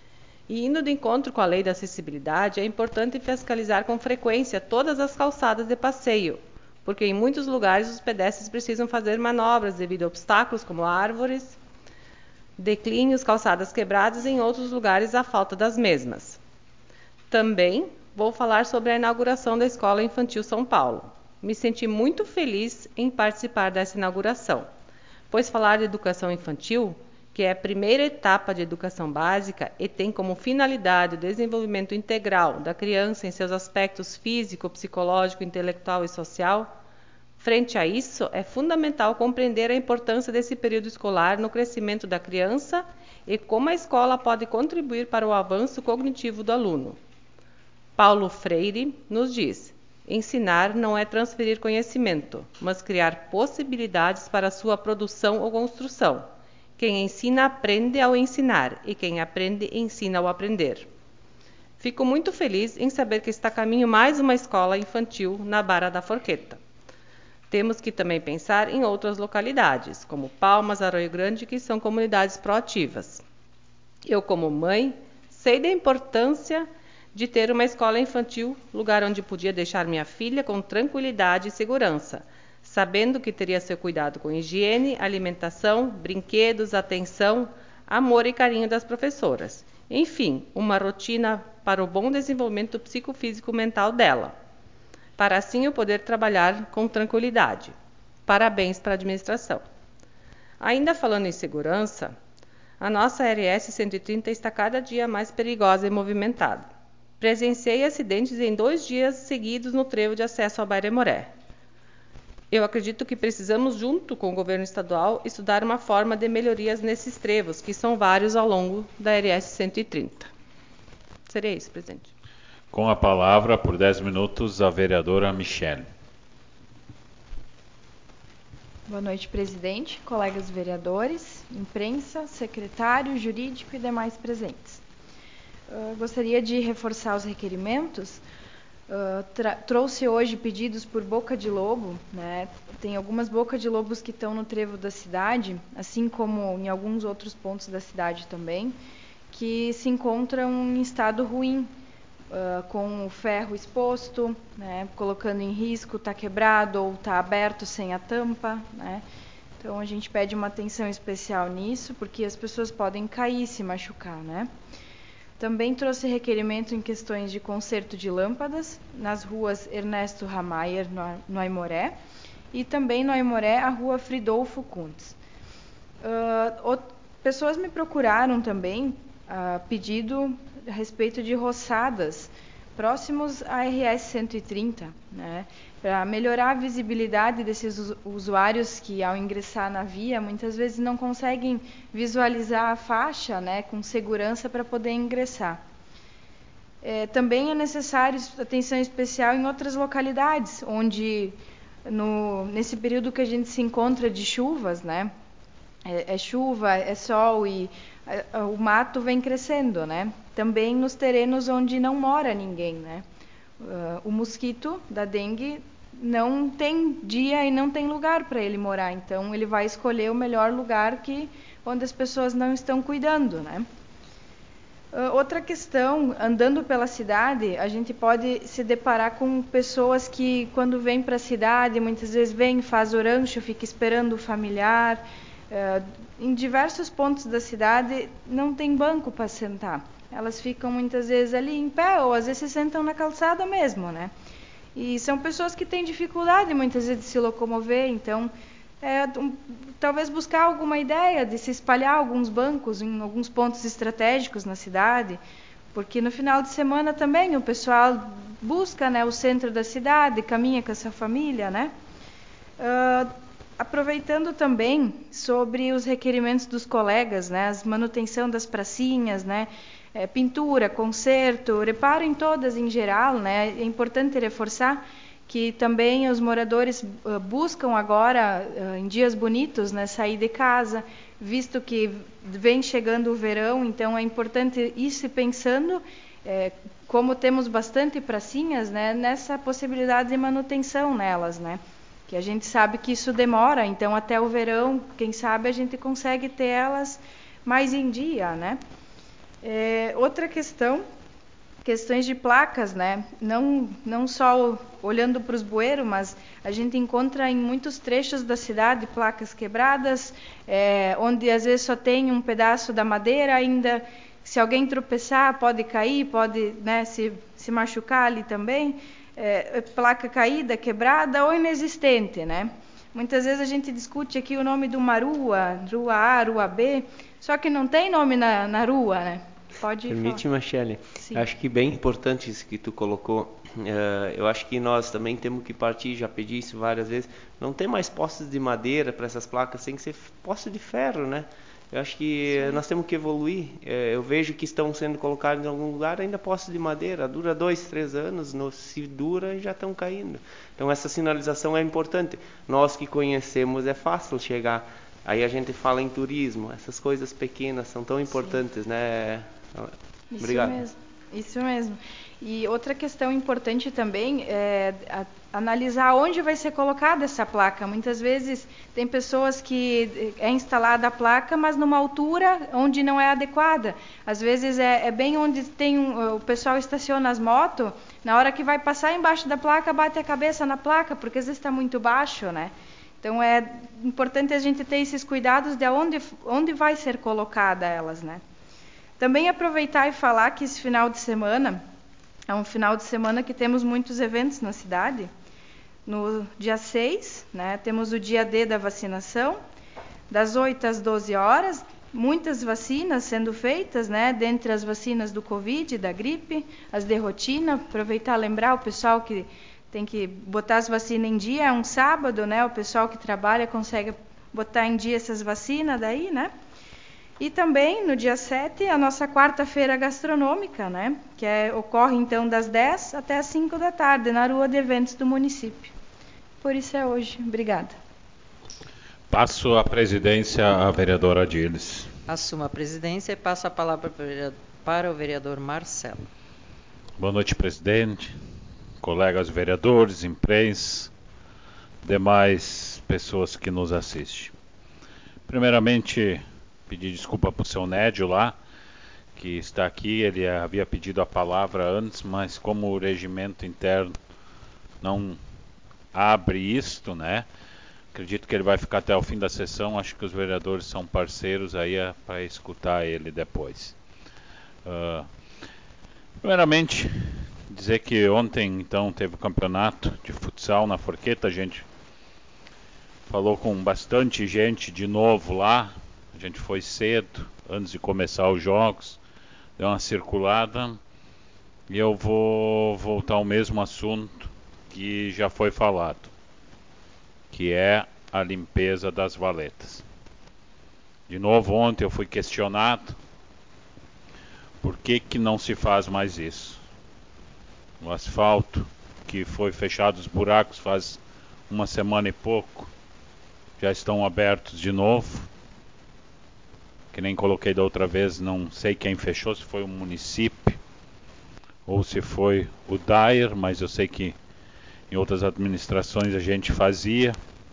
E indo de encontro com a lei da acessibilidade, é importante fiscalizar com frequência todas as calçadas de passeio, porque em muitos lugares os pedestres precisam fazer manobras devido a obstáculos como árvores, declínios, calçadas quebradas e em outros lugares a falta das mesmas. Também vou falar sobre a inauguração da Escola Infantil São Paulo. Me senti muito feliz em participar dessa inauguração, pois falar de educação infantil, que é a primeira etapa de educação básica e tem como finalidade o desenvolvimento integral da criança em seus aspectos físico, psicológico, intelectual e social. Frente a isso, é fundamental compreender a importância desse período escolar no crescimento da criança e como a escola pode contribuir para o avanço cognitivo do aluno. Paulo Freire nos diz: ensinar não é transferir conhecimento, mas criar possibilidades para sua produção ou construção. Quem ensina aprende ao ensinar, e quem aprende ensina ao aprender. Fico muito feliz em saber que está a caminho mais uma escola infantil na Barra da Forqueta. Temos que também pensar em outras localidades, como Palmas, Arroio Grande, que são comunidades proativas. Eu, como mãe, sei da importância de ter uma escola infantil, lugar onde podia deixar minha filha com tranquilidade e segurança, sabendo que teria seu cuidado com higiene, alimentação, brinquedos, atenção, amor e carinho das professoras. Enfim, uma rotina para o bom desenvolvimento psicofísico mental dela, para assim eu poder trabalhar com tranquilidade. Parabéns para a administração. Ainda falando em segurança, a nossa RS 130 está cada dia mais perigosa e movimentada. Presenciei acidentes em 2 dias seguidos no trevo de acesso ao Bairremoré. Eu acredito que precisamos, junto com o governo estadual, estudar uma forma de melhorias nesses trevos, que são vários ao longo da RS 130. Seria isso, presidente. Com a palavra, por 10 minutos, a vereadora Michele. Boa noite, presidente, colegas vereadores, imprensa, secretário, jurídico e demais presentes. Gostaria de reforçar os requerimentos. Trouxe hoje pedidos por boca de lobo, né? Tem algumas bocas de lobos que estão no trevo da cidade, assim como em alguns outros pontos da cidade também, que se encontram em estado ruim, com o ferro exposto, né? Colocando em risco, está quebrado ou está aberto sem a tampa, né? Então a gente pede uma atenção especial nisso, porque as pessoas podem cair e se machucar, né? Também trouxe requerimento em questões de conserto de lâmpadas nas ruas Ernesto Ramayer, no Aimoré, e também no Aimoré, a rua Fridolfo Kuntz. Pessoas me procuraram também pedido a respeito de roçadas próximos à RS 130, né, para melhorar a visibilidade desses usuários que, ao ingressar na via, muitas vezes não conseguem visualizar a faixa, né, com segurança para poder ingressar. Também é necessário atenção especial em outras localidades, onde nesse período que a gente se encontra de chuvas, né, é chuva, é sol e o mato vem crescendo, né? Também nos terrenos onde não mora ninguém, né? O mosquito da dengue não tem dia e não tem lugar para ele morar, então ele vai escolher o melhor lugar onde as pessoas não estão cuidando, né? Outra questão, andando pela cidade, a gente pode se deparar com pessoas que, quando vêm para a cidade, muitas vezes vêm, faz o rancho, fica esperando o familiar. Em diversos pontos da cidade não tem banco para sentar. Elas ficam muitas vezes ali em pé ou às vezes se sentam na calçada mesmo, né? E são pessoas que têm dificuldade muitas vezes de se locomover, então talvez buscar alguma ideia de se espalhar alguns bancos em alguns pontos estratégicos na cidade, porque no final de semana também o pessoal busca, né, o centro da cidade, caminha com essa família, né? Aproveitando também sobre os requerimentos dos colegas, né, a manutenção das pracinhas, né, pintura, conserto, reparo em todas em geral, né, é importante reforçar que também os moradores buscam agora, em dias bonitos, né, sair de casa, visto que vem chegando o verão, então é importante ir se pensando, como temos bastante pracinhas, né, nessa possibilidade de manutenção nelas, né? Que a gente sabe que isso demora, então até o verão, quem sabe a gente consegue ter elas mais em dia, né? Outra questão, questões de placas, né? Não só olhando para os bueiros, mas a gente encontra em muitos trechos da cidade placas quebradas, onde às vezes só tem um pedaço da madeira ainda. Se alguém tropeçar, pode cair, pode, né, se machucar ali também. Placa caída, quebrada ou inexistente, né? Muitas vezes a gente discute aqui o nome de uma rua, rua A, rua B, só que não tem nome na rua, né? Pode Permite, Michele? Acho que bem importante isso que tu colocou. Eu acho que nós também temos que partir, já pedi isso várias vezes, não tem mais postes de madeira para essas placas, tem que ser poste de ferro, né? Eu acho que nós temos que evoluir. Eu vejo que estão sendo colocados em algum lugar ainda postes de madeira. Dura 2, 3 anos, se dura e já estão caindo. Então essa sinalização é importante. Nós que conhecemos é fácil chegar. Aí a gente fala em turismo. Essas coisas pequenas são tão importantes, né? Obrigado. Isso mesmo. E outra questão importante também é analisar onde vai ser colocada essa placa. Muitas vezes tem pessoas que é instalada a placa, mas numa altura onde não é adequada. Às vezes é bem onde o pessoal estaciona as motos, na hora que vai passar embaixo da placa, bate a cabeça na placa, porque às vezes está muito baixo, né? Então é importante a gente ter esses cuidados de onde vai ser colocada elas, né? Também aproveitar e falar que esse final de semana é um final de semana que temos muitos eventos na cidade. No dia 6, né, temos o dia D da vacinação, das 8 às 12 horas, muitas vacinas sendo feitas, né, dentre as vacinas do Covid, da gripe, as de rotina. Aproveitar e lembrar o pessoal que tem que botar as vacinas em dia, é um sábado, né, o pessoal que trabalha consegue botar em dia essas vacinas daí, né? E também, no dia 7, a nossa quarta-feira gastronômica, né? Que ocorre, então, das 10 até as 5 da tarde, na Rua de Eventos do município. Por isso é hoje. Obrigada. Passo a presidência à vereadora Adiles. Assumo a presidência e passo a palavra para o vereador Marcelo. Boa noite, presidente, colegas vereadores, imprensa, demais pessoas que nos assistem. Primeiramente, pedir desculpa para o seu Nédio lá, que está aqui. Ele havia pedido a palavra antes, mas como o regimento interno não abre isto, né? Acredito que ele vai ficar até o fim da sessão. Acho que os vereadores são parceiros aí para escutar ele depois. Primeiramente, dizer que ontem então teve o campeonato de futsal na Forqueta. A gente falou com bastante gente de novo lá. A gente foi cedo, antes de começar os jogos, deu uma circulada e eu vou voltar ao mesmo assunto que já foi falado, que é a limpeza das valetas. De novo, ontem eu fui questionado por que não se faz mais isso. O asfalto, que foi fechado os buracos faz uma semana e pouco, já estão abertos de novo. Que nem coloquei da outra vez, não sei quem fechou, se foi o município ou se foi o Dyer, mas eu sei que em outras administrações a gente fazia.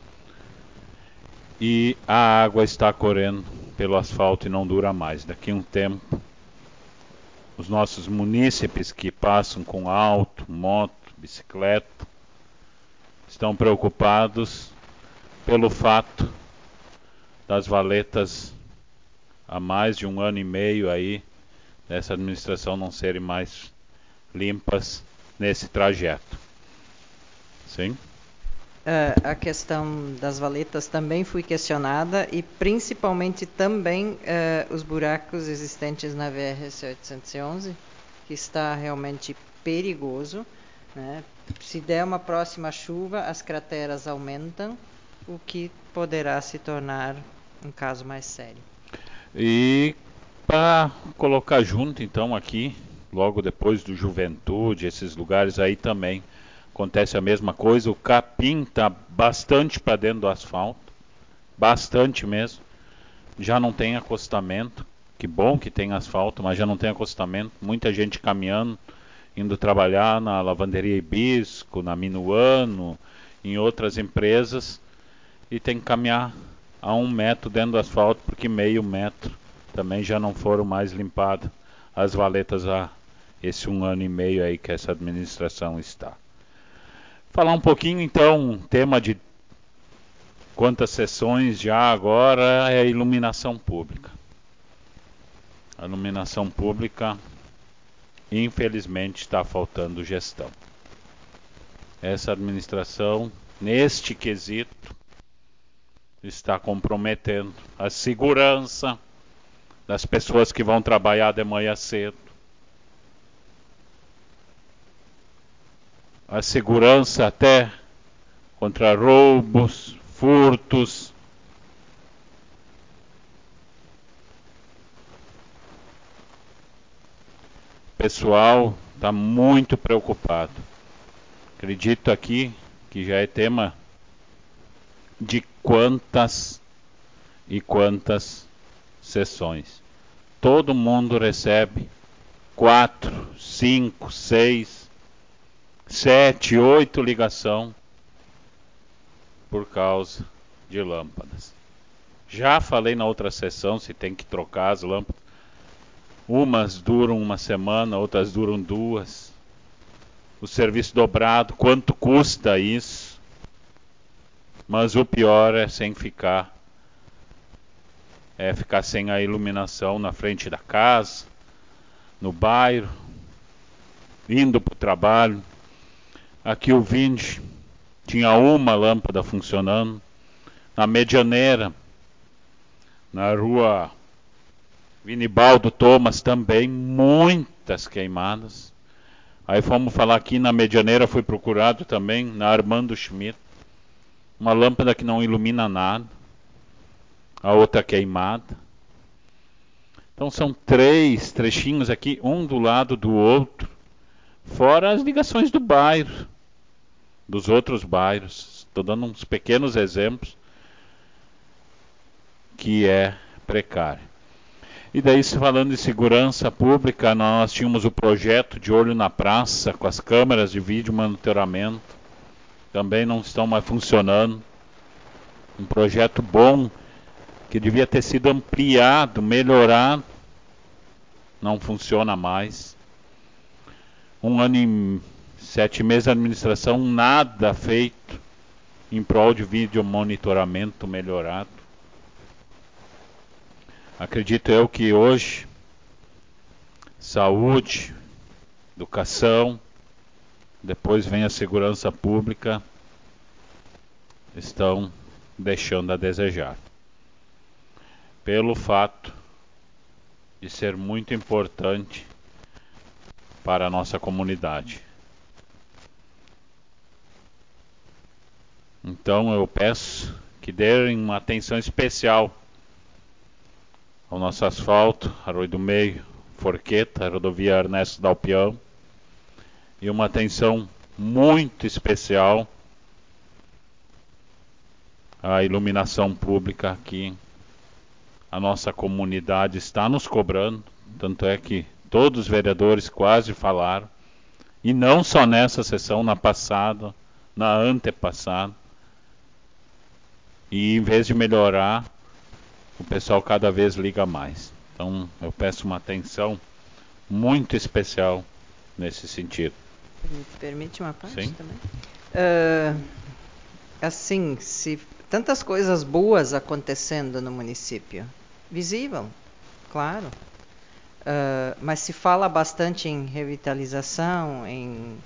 E a água está correndo pelo asfalto e não dura mais. Daqui a um tempo, os nossos munícipes que passam com auto, moto, bicicleta, estão preocupados pelo fato das valetas há mais de um ano e meio aí dessa administração não serem mais limpas nesse trajeto. Sim? A questão das valetas também foi questionada e principalmente também os buracos existentes na VRS 811, que está realmente perigoso, né? Se der uma próxima chuva, as crateras aumentam, o que poderá se tornar um caso mais sério. E para colocar junto então aqui, logo depois do Juventude, esses lugares aí também acontece a mesma coisa. O capim está bastante para dentro do asfalto, bastante mesmo. Já não tem acostamento. Que bom que tem asfalto, mas já não tem acostamento. Muita gente caminhando, indo trabalhar na Lavanderia Hibisco, na Minuano, em outras empresas, e tem que caminhar a 1 metro dentro do asfalto, porque meio metro também já não foram mais limpadas as valetas há esse 1 ano e meio aí que essa administração está. Falar um pouquinho então, tema de quantas sessões já agora é a iluminação pública. A iluminação pública, infelizmente, está faltando gestão. Essa administração, neste quesito, está comprometendo a segurança das pessoas que vão trabalhar de manhã cedo, a segurança até contra roubos, furtos. O pessoal está muito preocupado. Acredito aqui que já é tema de quantas e quantas sessões. Todo mundo recebe 4, 5, 6, 7, 8 ligação por causa de lâmpadas. Já falei na outra sessão se tem que trocar as lâmpadas. Umas duram uma semana, outras duram 2. O serviço dobrado, quanto custa isso? Mas o pior é ficar sem a iluminação na frente da casa, no bairro, indo para o trabalho. Aqui o Vinde tinha uma lâmpada funcionando. Na Medianeira, na rua Vinibaldo Thomas também, muitas queimadas. Aí fomos falar aqui na Medianeira, foi procurado também, na Armando Schmidt. Uma lâmpada que não ilumina nada. A outra queimada. Então são 3 trechinhos aqui, um do lado do outro. Fora as ligações do bairro, dos outros bairros. Estou dando uns pequenos exemplos. que é precária. E daí, falando de segurança pública, nós tínhamos o projeto de Olho na Praça, com as câmeras de vídeo monitoramento, também não estão mais funcionando. Um projeto bom, que devia ter sido ampliado, melhorado, não funciona mais. 1 ano e 7 meses de administração, nada feito em prol de vídeo monitoramento melhorado. Acredito eu que hoje, saúde, educação, depois vem a segurança pública, estão deixando a desejar. Pelo fato de ser muito importante para a nossa comunidade. Então eu peço que deem uma atenção especial ao nosso asfalto, Arroio do Meio, Forqueta, rodovia Ernesto Dalpião, e uma atenção muito especial à iluminação pública aqui. A nossa comunidade está nos cobrando, tanto é que todos os vereadores quase falaram, e não só nessa sessão, na passada, na antepassada, e em vez de melhorar, o pessoal cada vez liga mais. Então eu peço uma atenção muito especial nesse sentido. Permite uma parte? Sim. Também? Assim, se tantas coisas boas acontecendo no município, visível, claro, mas se fala bastante em revitalização, em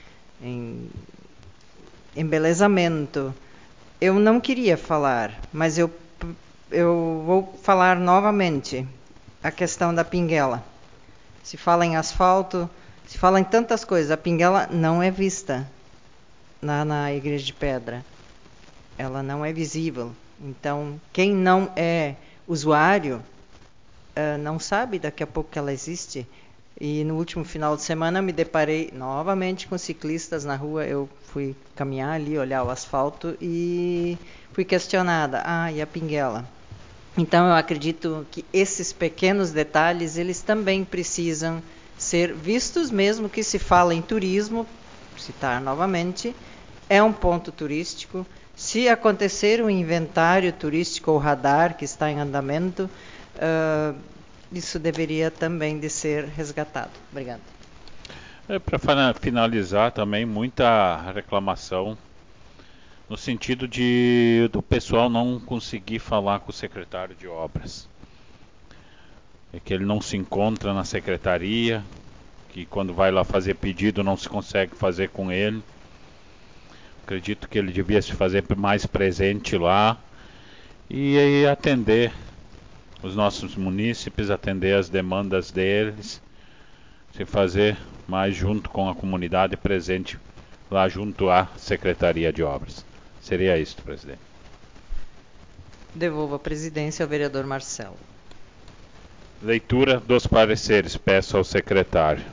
embelezamento. Eu não queria falar, mas eu vou falar novamente a questão da Pinguela. Se fala em asfalto, se fala em tantas coisas. A Pinguela não é vista na Igreja de Pedra. Ela não é visível. Então, quem não é usuário não sabe daqui a pouco que ela existe. E no último final de semana me deparei novamente com ciclistas na rua. Eu fui caminhar ali, olhar o asfalto e fui questionada. E a Pinguela? Então eu acredito que esses pequenos detalhes, eles também precisam ser vistos, mesmo que se fala em turismo, citar novamente, é um ponto turístico. Se acontecer um inventário turístico ou radar que está em andamento, isso deveria também de ser resgatado. Obrigada. Para finalizar também, muita reclamação no sentido do pessoal não conseguir falar com o secretário de obras. É que ele não se encontra na secretaria, que quando vai lá fazer pedido não se consegue fazer com ele. Acredito que ele devia se fazer mais presente lá e atender os nossos munícipes, atender as demandas deles, se fazer mais junto com a comunidade presente lá junto à Secretaria de Obras. Seria isto, presidente. Devolvo a presidência ao vereador Marcelo. Leitura dos pareceres. Peço ao secretário.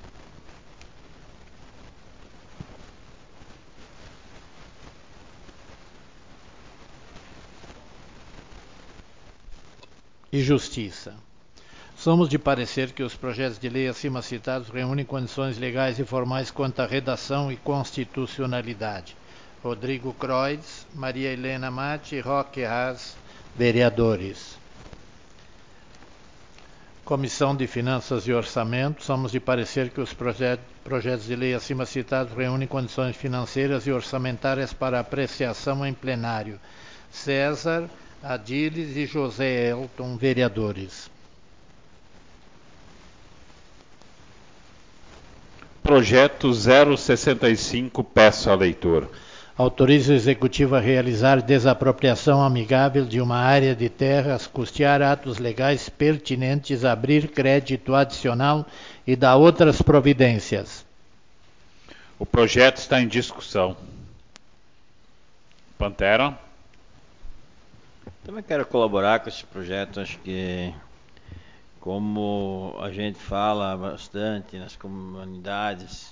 E Justiça. Somos de parecer que os projetos de lei acima citados reúnem condições legais e formais quanto à redação e constitucionalidade. Rodrigo Croides, Maria Helena Mate, Roque Haas, vereadores. Comissão de Finanças e Orçamento, somos de parecer que os projetos de lei acima citados reúnem condições financeiras e orçamentárias para apreciação em plenário. César, Adiles e José Elton, vereadores. Projeto 065, peço a leitura. Autoriza o Executivo a realizar desapropriação amigável de uma área de terras, custear atos legais pertinentes, abrir crédito adicional e dar outras providências. O projeto está em discussão. Pantera? Também quero colaborar com esse projeto. Acho que, como a gente fala bastante nas comunidades,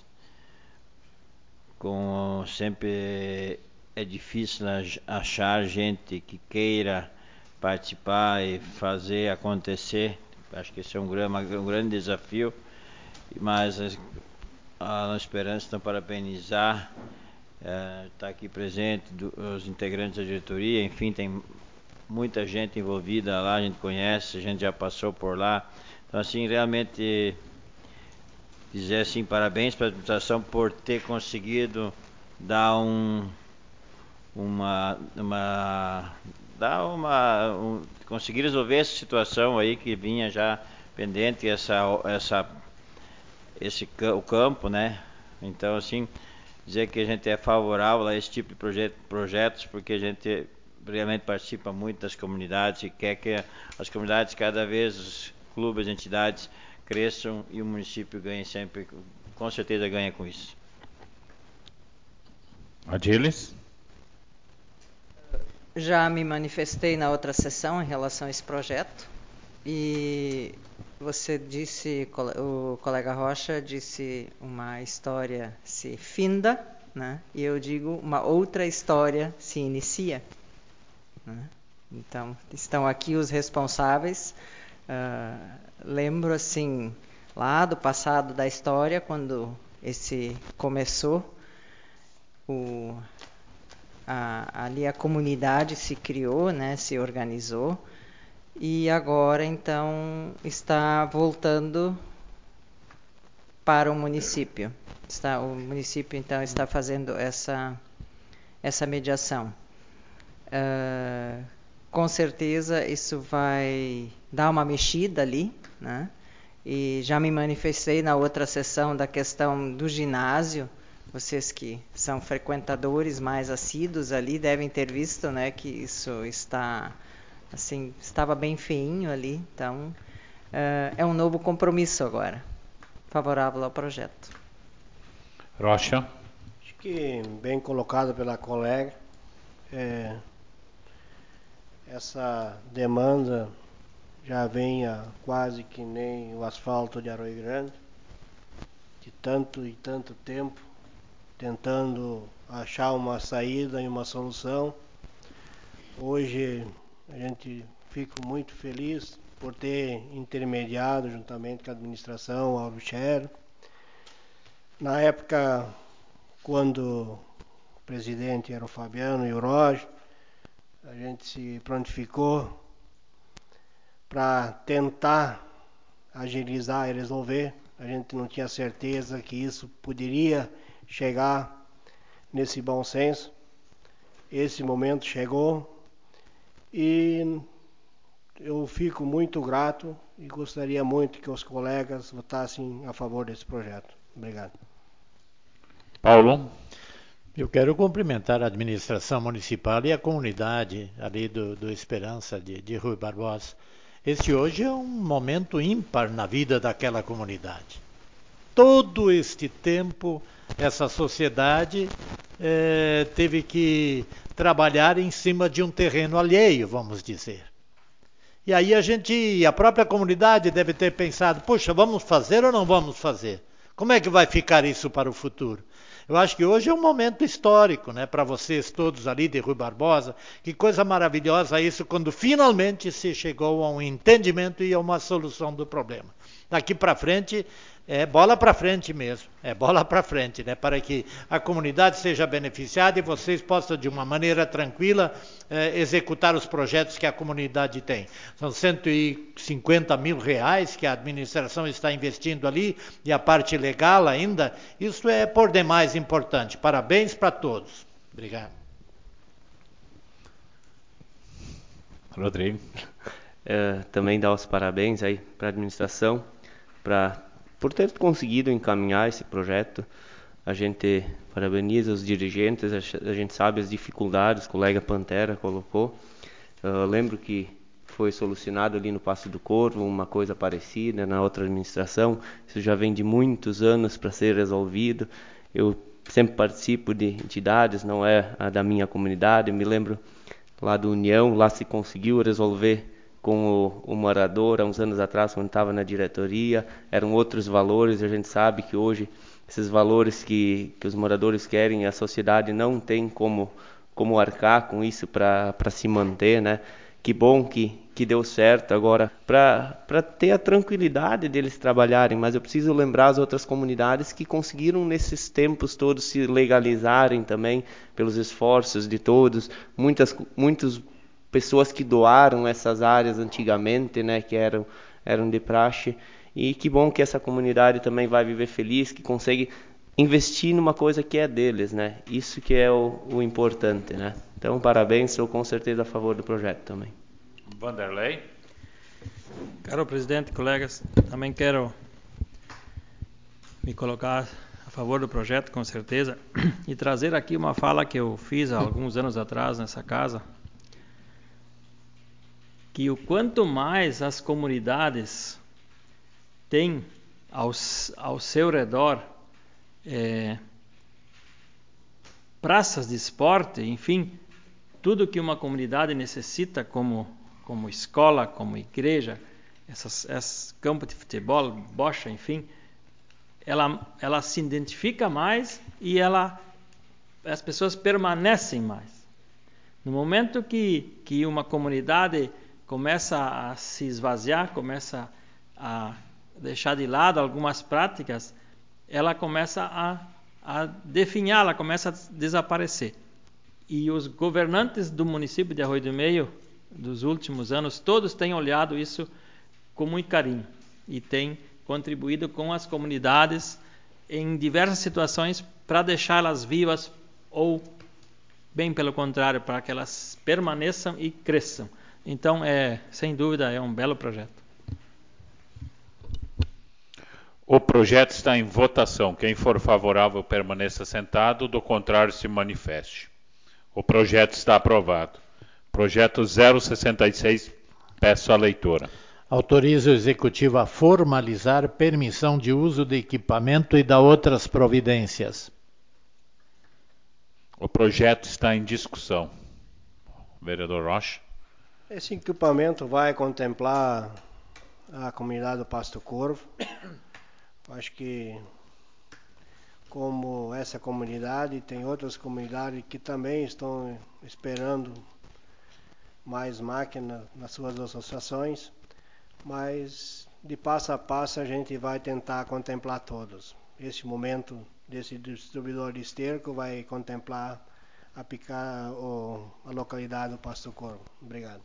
sempre é difícil achar gente que queira participar e fazer acontecer. Acho que esse é um grande desafio, mas a Esperança, então, parabenizar, está aqui presente, os integrantes da diretoria, enfim, tem muita gente envolvida lá, a gente conhece, a gente já passou por lá. Então, assim, realmente dizer assim, parabéns para a administração por ter conseguido dar conseguir resolver essa situação aí que vinha já pendente, o campo, né? Então, assim, dizer que a gente é favorável a esse tipo de projetos, porque a gente realmente participa muito das comunidades e quer que as comunidades, cada vez, os clubes, entidades cresçam e o município ganhe sempre, com certeza ganha com isso. Adiles? Já me manifestei na outra sessão em relação a esse projeto e você disse, o colega Rocha disse, uma história se finda, né? E eu digo, uma outra história se inicia, né? Então, estão aqui os responsáveis. Lembro, assim, lá do passado da história, quando esse começou, ali a comunidade se criou, né, se organizou, e agora, então, está voltando para o município. O município, então, está fazendo essa mediação. Com certeza, isso vai dar uma mexida ali, né? E já me manifestei na outra sessão da questão do ginásio. Vocês que são frequentadores mais assíduos ali devem ter visto, né, que isso estava bem feinho ali. Então, é um novo compromisso agora, favorável ao projeto. Rocha? Acho que bem colocado pela colega. Essa demanda já vem quase que nem o asfalto de Arroio Grande, de tanto e tanto tempo, tentando achar uma saída e uma solução. Hoje a gente fica muito feliz por ter intermediado juntamente com a administração, ao Luchero. Na época, quando o presidente era o Fabiano e o Roger, a gente se prontificou para tentar agilizar e resolver. A gente não tinha certeza que isso poderia chegar nesse bom senso. Esse momento chegou e eu fico muito grato e gostaria muito que os colegas votassem a favor desse projeto. Obrigado. Paulo? Eu quero cumprimentar a administração municipal e a comunidade ali do Esperança de Rui Barbosa. Este hoje é um momento ímpar na vida daquela comunidade. Todo este tempo, essa sociedade teve que trabalhar em cima de um terreno alheio, vamos dizer. E aí a própria comunidade deve ter pensado, puxa, vamos fazer ou não vamos fazer? Como é que vai ficar isso para o futuro? Eu acho que hoje é um momento histórico, né, para vocês todos ali de Rui Barbosa. Que coisa maravilhosa isso, quando finalmente se chegou a um entendimento e a uma solução do problema. Daqui para frente, é bola para frente mesmo, é bola para frente, né, para que a comunidade seja beneficiada e vocês possam, de uma maneira tranquila, executar os projetos que a comunidade tem. São 150 mil reais que a administração está investindo ali, e a parte legal ainda, isso é por demais importante. Parabéns para todos. Obrigado. Rodrigo? Também dar os parabéns aí para a administração, por ter conseguido encaminhar esse projeto. A gente parabeniza os dirigentes, a gente sabe as dificuldades, o colega Pantera colocou. Lembro que foi solucionado ali no Passo do Corvo uma coisa parecida na outra administração. Isso já vem de muitos anos para ser resolvido. Eu sempre participo de entidades, não é a da minha comunidade. Eu me lembro lá do União, lá se conseguiu resolver com o morador há uns anos atrás, quando estava na diretoria. Eram outros valores, a gente sabe que hoje esses valores que os moradores querem, a sociedade não tem como arcar com isso para se manter, né? que bom que deu certo agora, para ter a tranquilidade deles trabalharem, mas eu preciso lembrar as outras comunidades que conseguiram nesses tempos todos se legalizarem também, pelos esforços de todos, muitas pessoas que doaram essas áreas antigamente, né, que eram de praxe, e que bom que essa comunidade também vai viver feliz, que consegue investir numa coisa que é deles, né, isso que é o importante, né. Então, parabéns, sou com certeza a favor do projeto também. Vanderlei. Caro presidente, colegas, também quero me colocar a favor do projeto, com certeza, e trazer aqui uma fala que eu fiz há alguns anos atrás nessa casa, que o quanto mais as comunidades têm ao seu redor praças de esporte, enfim, tudo que uma comunidade necessita como escola, como igreja, essas campos de futebol, bocha, enfim, ela se identifica mais e as pessoas permanecem mais. No momento que uma comunidade começa a se esvaziar, começa a deixar de lado algumas práticas, ela começa a definhar, ela começa a desaparecer. E os governantes do município de Arroio do Meio, dos últimos anos, todos têm olhado isso com muito carinho e têm contribuído com as comunidades em diversas situações para deixá-las vivas ou, bem pelo contrário, para que elas permaneçam e cresçam. Então, sem dúvida, é um belo projeto. O projeto está em votação. Quem for favorável permaneça sentado, do contrário se manifeste. O projeto está aprovado. Projeto 066, peço a leitura. Autoriza o Executivo a formalizar permissão de uso de equipamento e da outras providências. O projeto está em discussão. Vereador Rocha. Esse equipamento vai contemplar a comunidade do Pasto Corvo. Acho que, como essa comunidade, tem outras comunidades que também estão esperando mais máquinas nas suas associações, mas de passo a passo a gente vai tentar contemplar todos. Esse momento desse distribuidor de esterco vai contemplar a localidade do Pasto Corvo. Obrigado.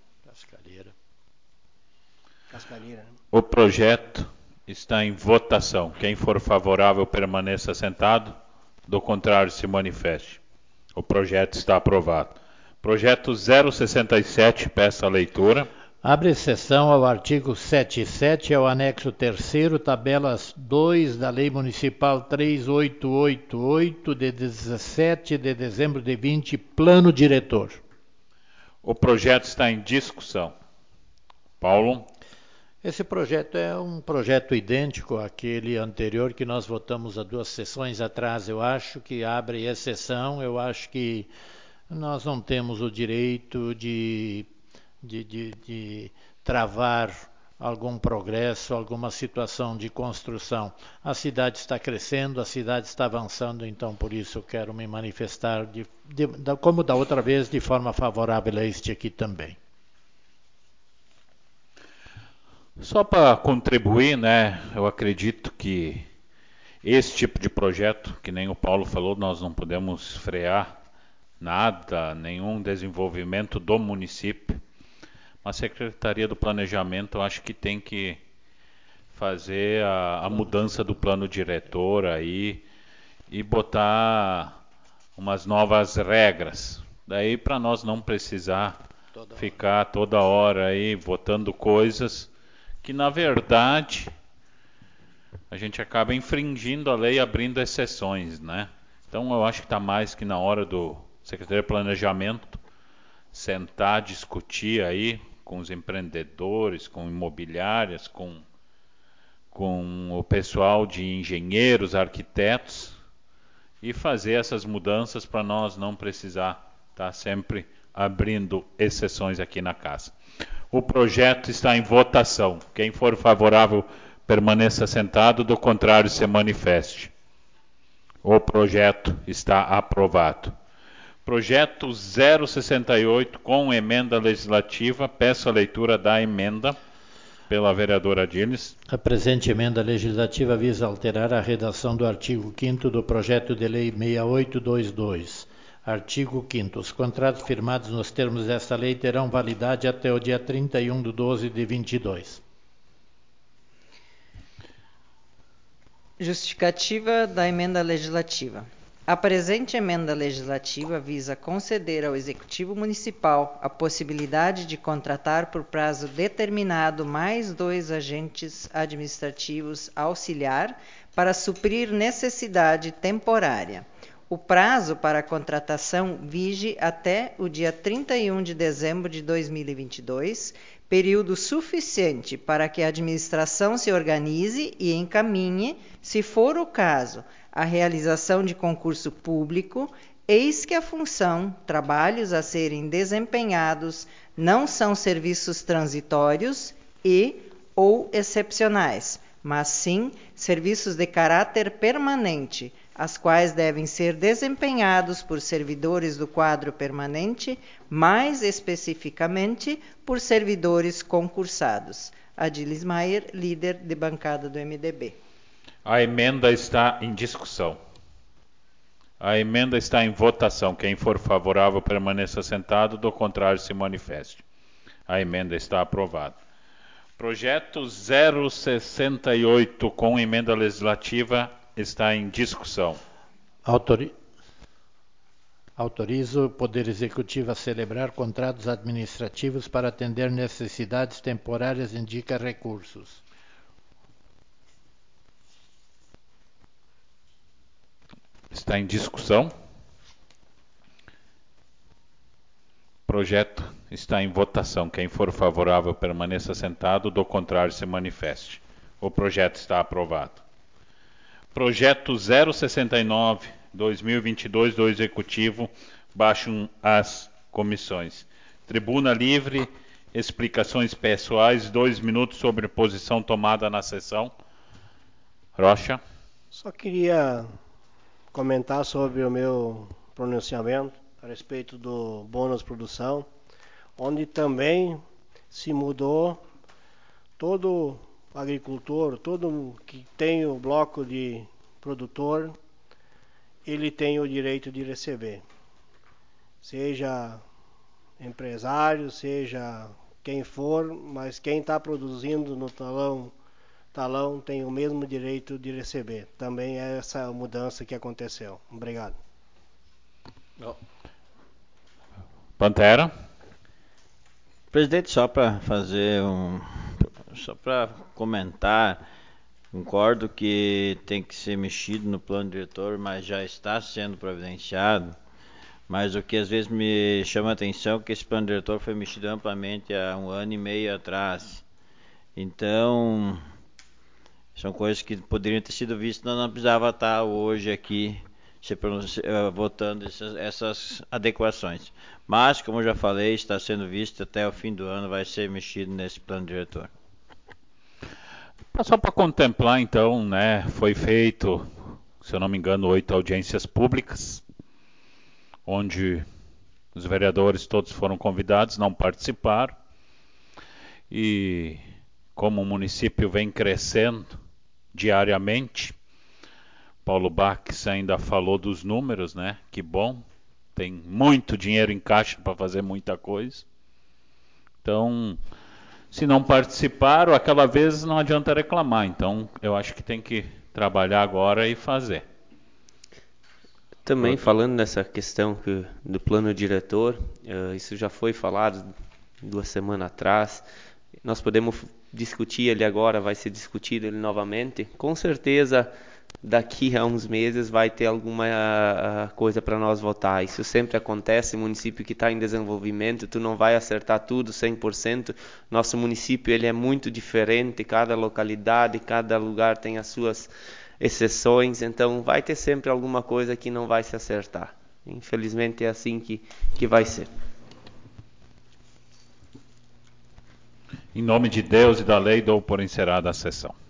Cascalheira. O projeto está em votação. Quem for favorável permaneça sentado, do contrário se manifeste. O projeto está aprovado. Projeto 067, peço a leitura. Abre sessão ao artigo 77, ao anexo 3º, tabelas 2 da Lei Municipal 3888, de 17 de dezembro de 20, Plano Diretor. O projeto está em discussão. Paulo. Esse projeto é um projeto idêntico àquele anterior que nós votamos há 2 sessões atrás. Eu acho que abre exceção, eu acho que nós não temos o direito de travar algum progresso, alguma situação de construção. A cidade está crescendo, a cidade está avançando, então por isso eu quero me manifestar, como da outra vez, de forma favorável a este aqui também. Só para contribuir, né, eu acredito que esse tipo de projeto, que nem o Paulo falou, nós não podemos frear nada, nenhum desenvolvimento do município. A Secretaria do Planejamento, eu acho que tem que fazer a mudança do plano diretor aí e botar umas novas regras. Daí para nós não precisar ficar toda hora aí votando coisas que na verdade a gente acaba infringindo a lei, abrindo exceções, né? Então eu acho que está mais que na hora do Secretaria de Planejamento sentar, discutir aí com os empreendedores, com imobiliárias, com o pessoal de engenheiros, arquitetos e fazer essas mudanças para nós não precisar estar sempre abrindo exceções aqui na casa. O projeto está em votação. Quem for favorável permaneça sentado, do contrário se manifeste. O projeto está aprovado. Projeto 068 com emenda legislativa. Peço a leitura da emenda pela vereadora Dines. A presente emenda legislativa visa alterar a redação do artigo 5º do projeto de lei 6822. Artigo 5º. Os contratos firmados nos termos desta lei terão validade até o dia 31/12/22. Justificativa da emenda legislativa. A presente emenda legislativa visa conceder ao Executivo Municipal a possibilidade de contratar por prazo determinado mais 2 agentes administrativos auxiliar para suprir necessidade temporária. O prazo para a contratação vige até o dia 31 de dezembro de 2022, período suficiente para que a administração se organize e encaminhe, se for o caso, a realização de concurso público, eis que a função, trabalhos a serem desempenhados não são serviços transitórios ou excepcionais, mas sim serviços de caráter permanente, as quais devem ser desempenhados por servidores do quadro permanente, mais especificamente por servidores concursados. Adilis Maier, líder de bancada do MDB. A emenda está em discussão. A emenda está em votação. Quem for favorável permaneça sentado, do contrário se manifeste. A emenda está aprovada. Projeto 068 com emenda legislativa está em discussão. Autoriza o Poder Executivo a celebrar contratos administrativos para atender necessidades temporárias, indica recursos. Está em discussão. Projeto está em votação. Quem for favorável permaneça sentado, do contrário se manifeste. O projeto está aprovado. Projeto 069/2022 do Executivo, baixam as comissões. Tribuna livre, explicações pessoais, 2 minutos sobre posição tomada na sessão. Rocha. Só queria comentar sobre o meu pronunciamento a respeito do bônus produção, onde também se mudou todo agricultor, todo que tem o bloco de produtor, ele tem o direito de receber. Seja empresário, seja quem for, mas quem está produzindo no talão tem o mesmo direito de receber. Também é essa mudança que aconteceu. Obrigado. Pantera. Presidente, só para comentar, concordo que tem que ser mexido no plano diretor, mas já está sendo providenciado. Mas o que às vezes me chama a atenção é que esse plano diretor foi mexido amplamente há 1 ano e meio atrás. Então, são coisas que poderiam ter sido vistas, nós não precisava estar hoje aqui votando essas adequações. Mas, como eu já falei, está sendo visto até o fim do ano, vai ser mexido nesse plano diretor. Só para contemplar, então, né, foi feito, se eu não me engano, 8 audiências públicas, onde os vereadores todos foram convidados, não participaram. E como o município vem crescendo diariamente, Paulo Bax ainda falou dos números, né? Que bom, tem muito dinheiro em caixa para fazer muita coisa. Então, se não participaram, aquela vez não adianta reclamar. Então, eu acho que tem que trabalhar agora e fazer. Também falando nessa questão do plano diretor, isso já foi falado 2 semanas atrás. Nós podemos discutir ele agora, vai ser discutido ele novamente. Com certeza, daqui a uns meses vai ter alguma coisa para nós votar. Isso sempre acontece, município que está em desenvolvimento, tu não vai acertar tudo 100%. Nosso município ele é muito diferente, cada localidade, cada lugar tem as suas exceções, então vai ter sempre alguma coisa que não vai se acertar. Infelizmente é assim que vai ser. Em nome de Deus e da lei, dou por encerrada a sessão.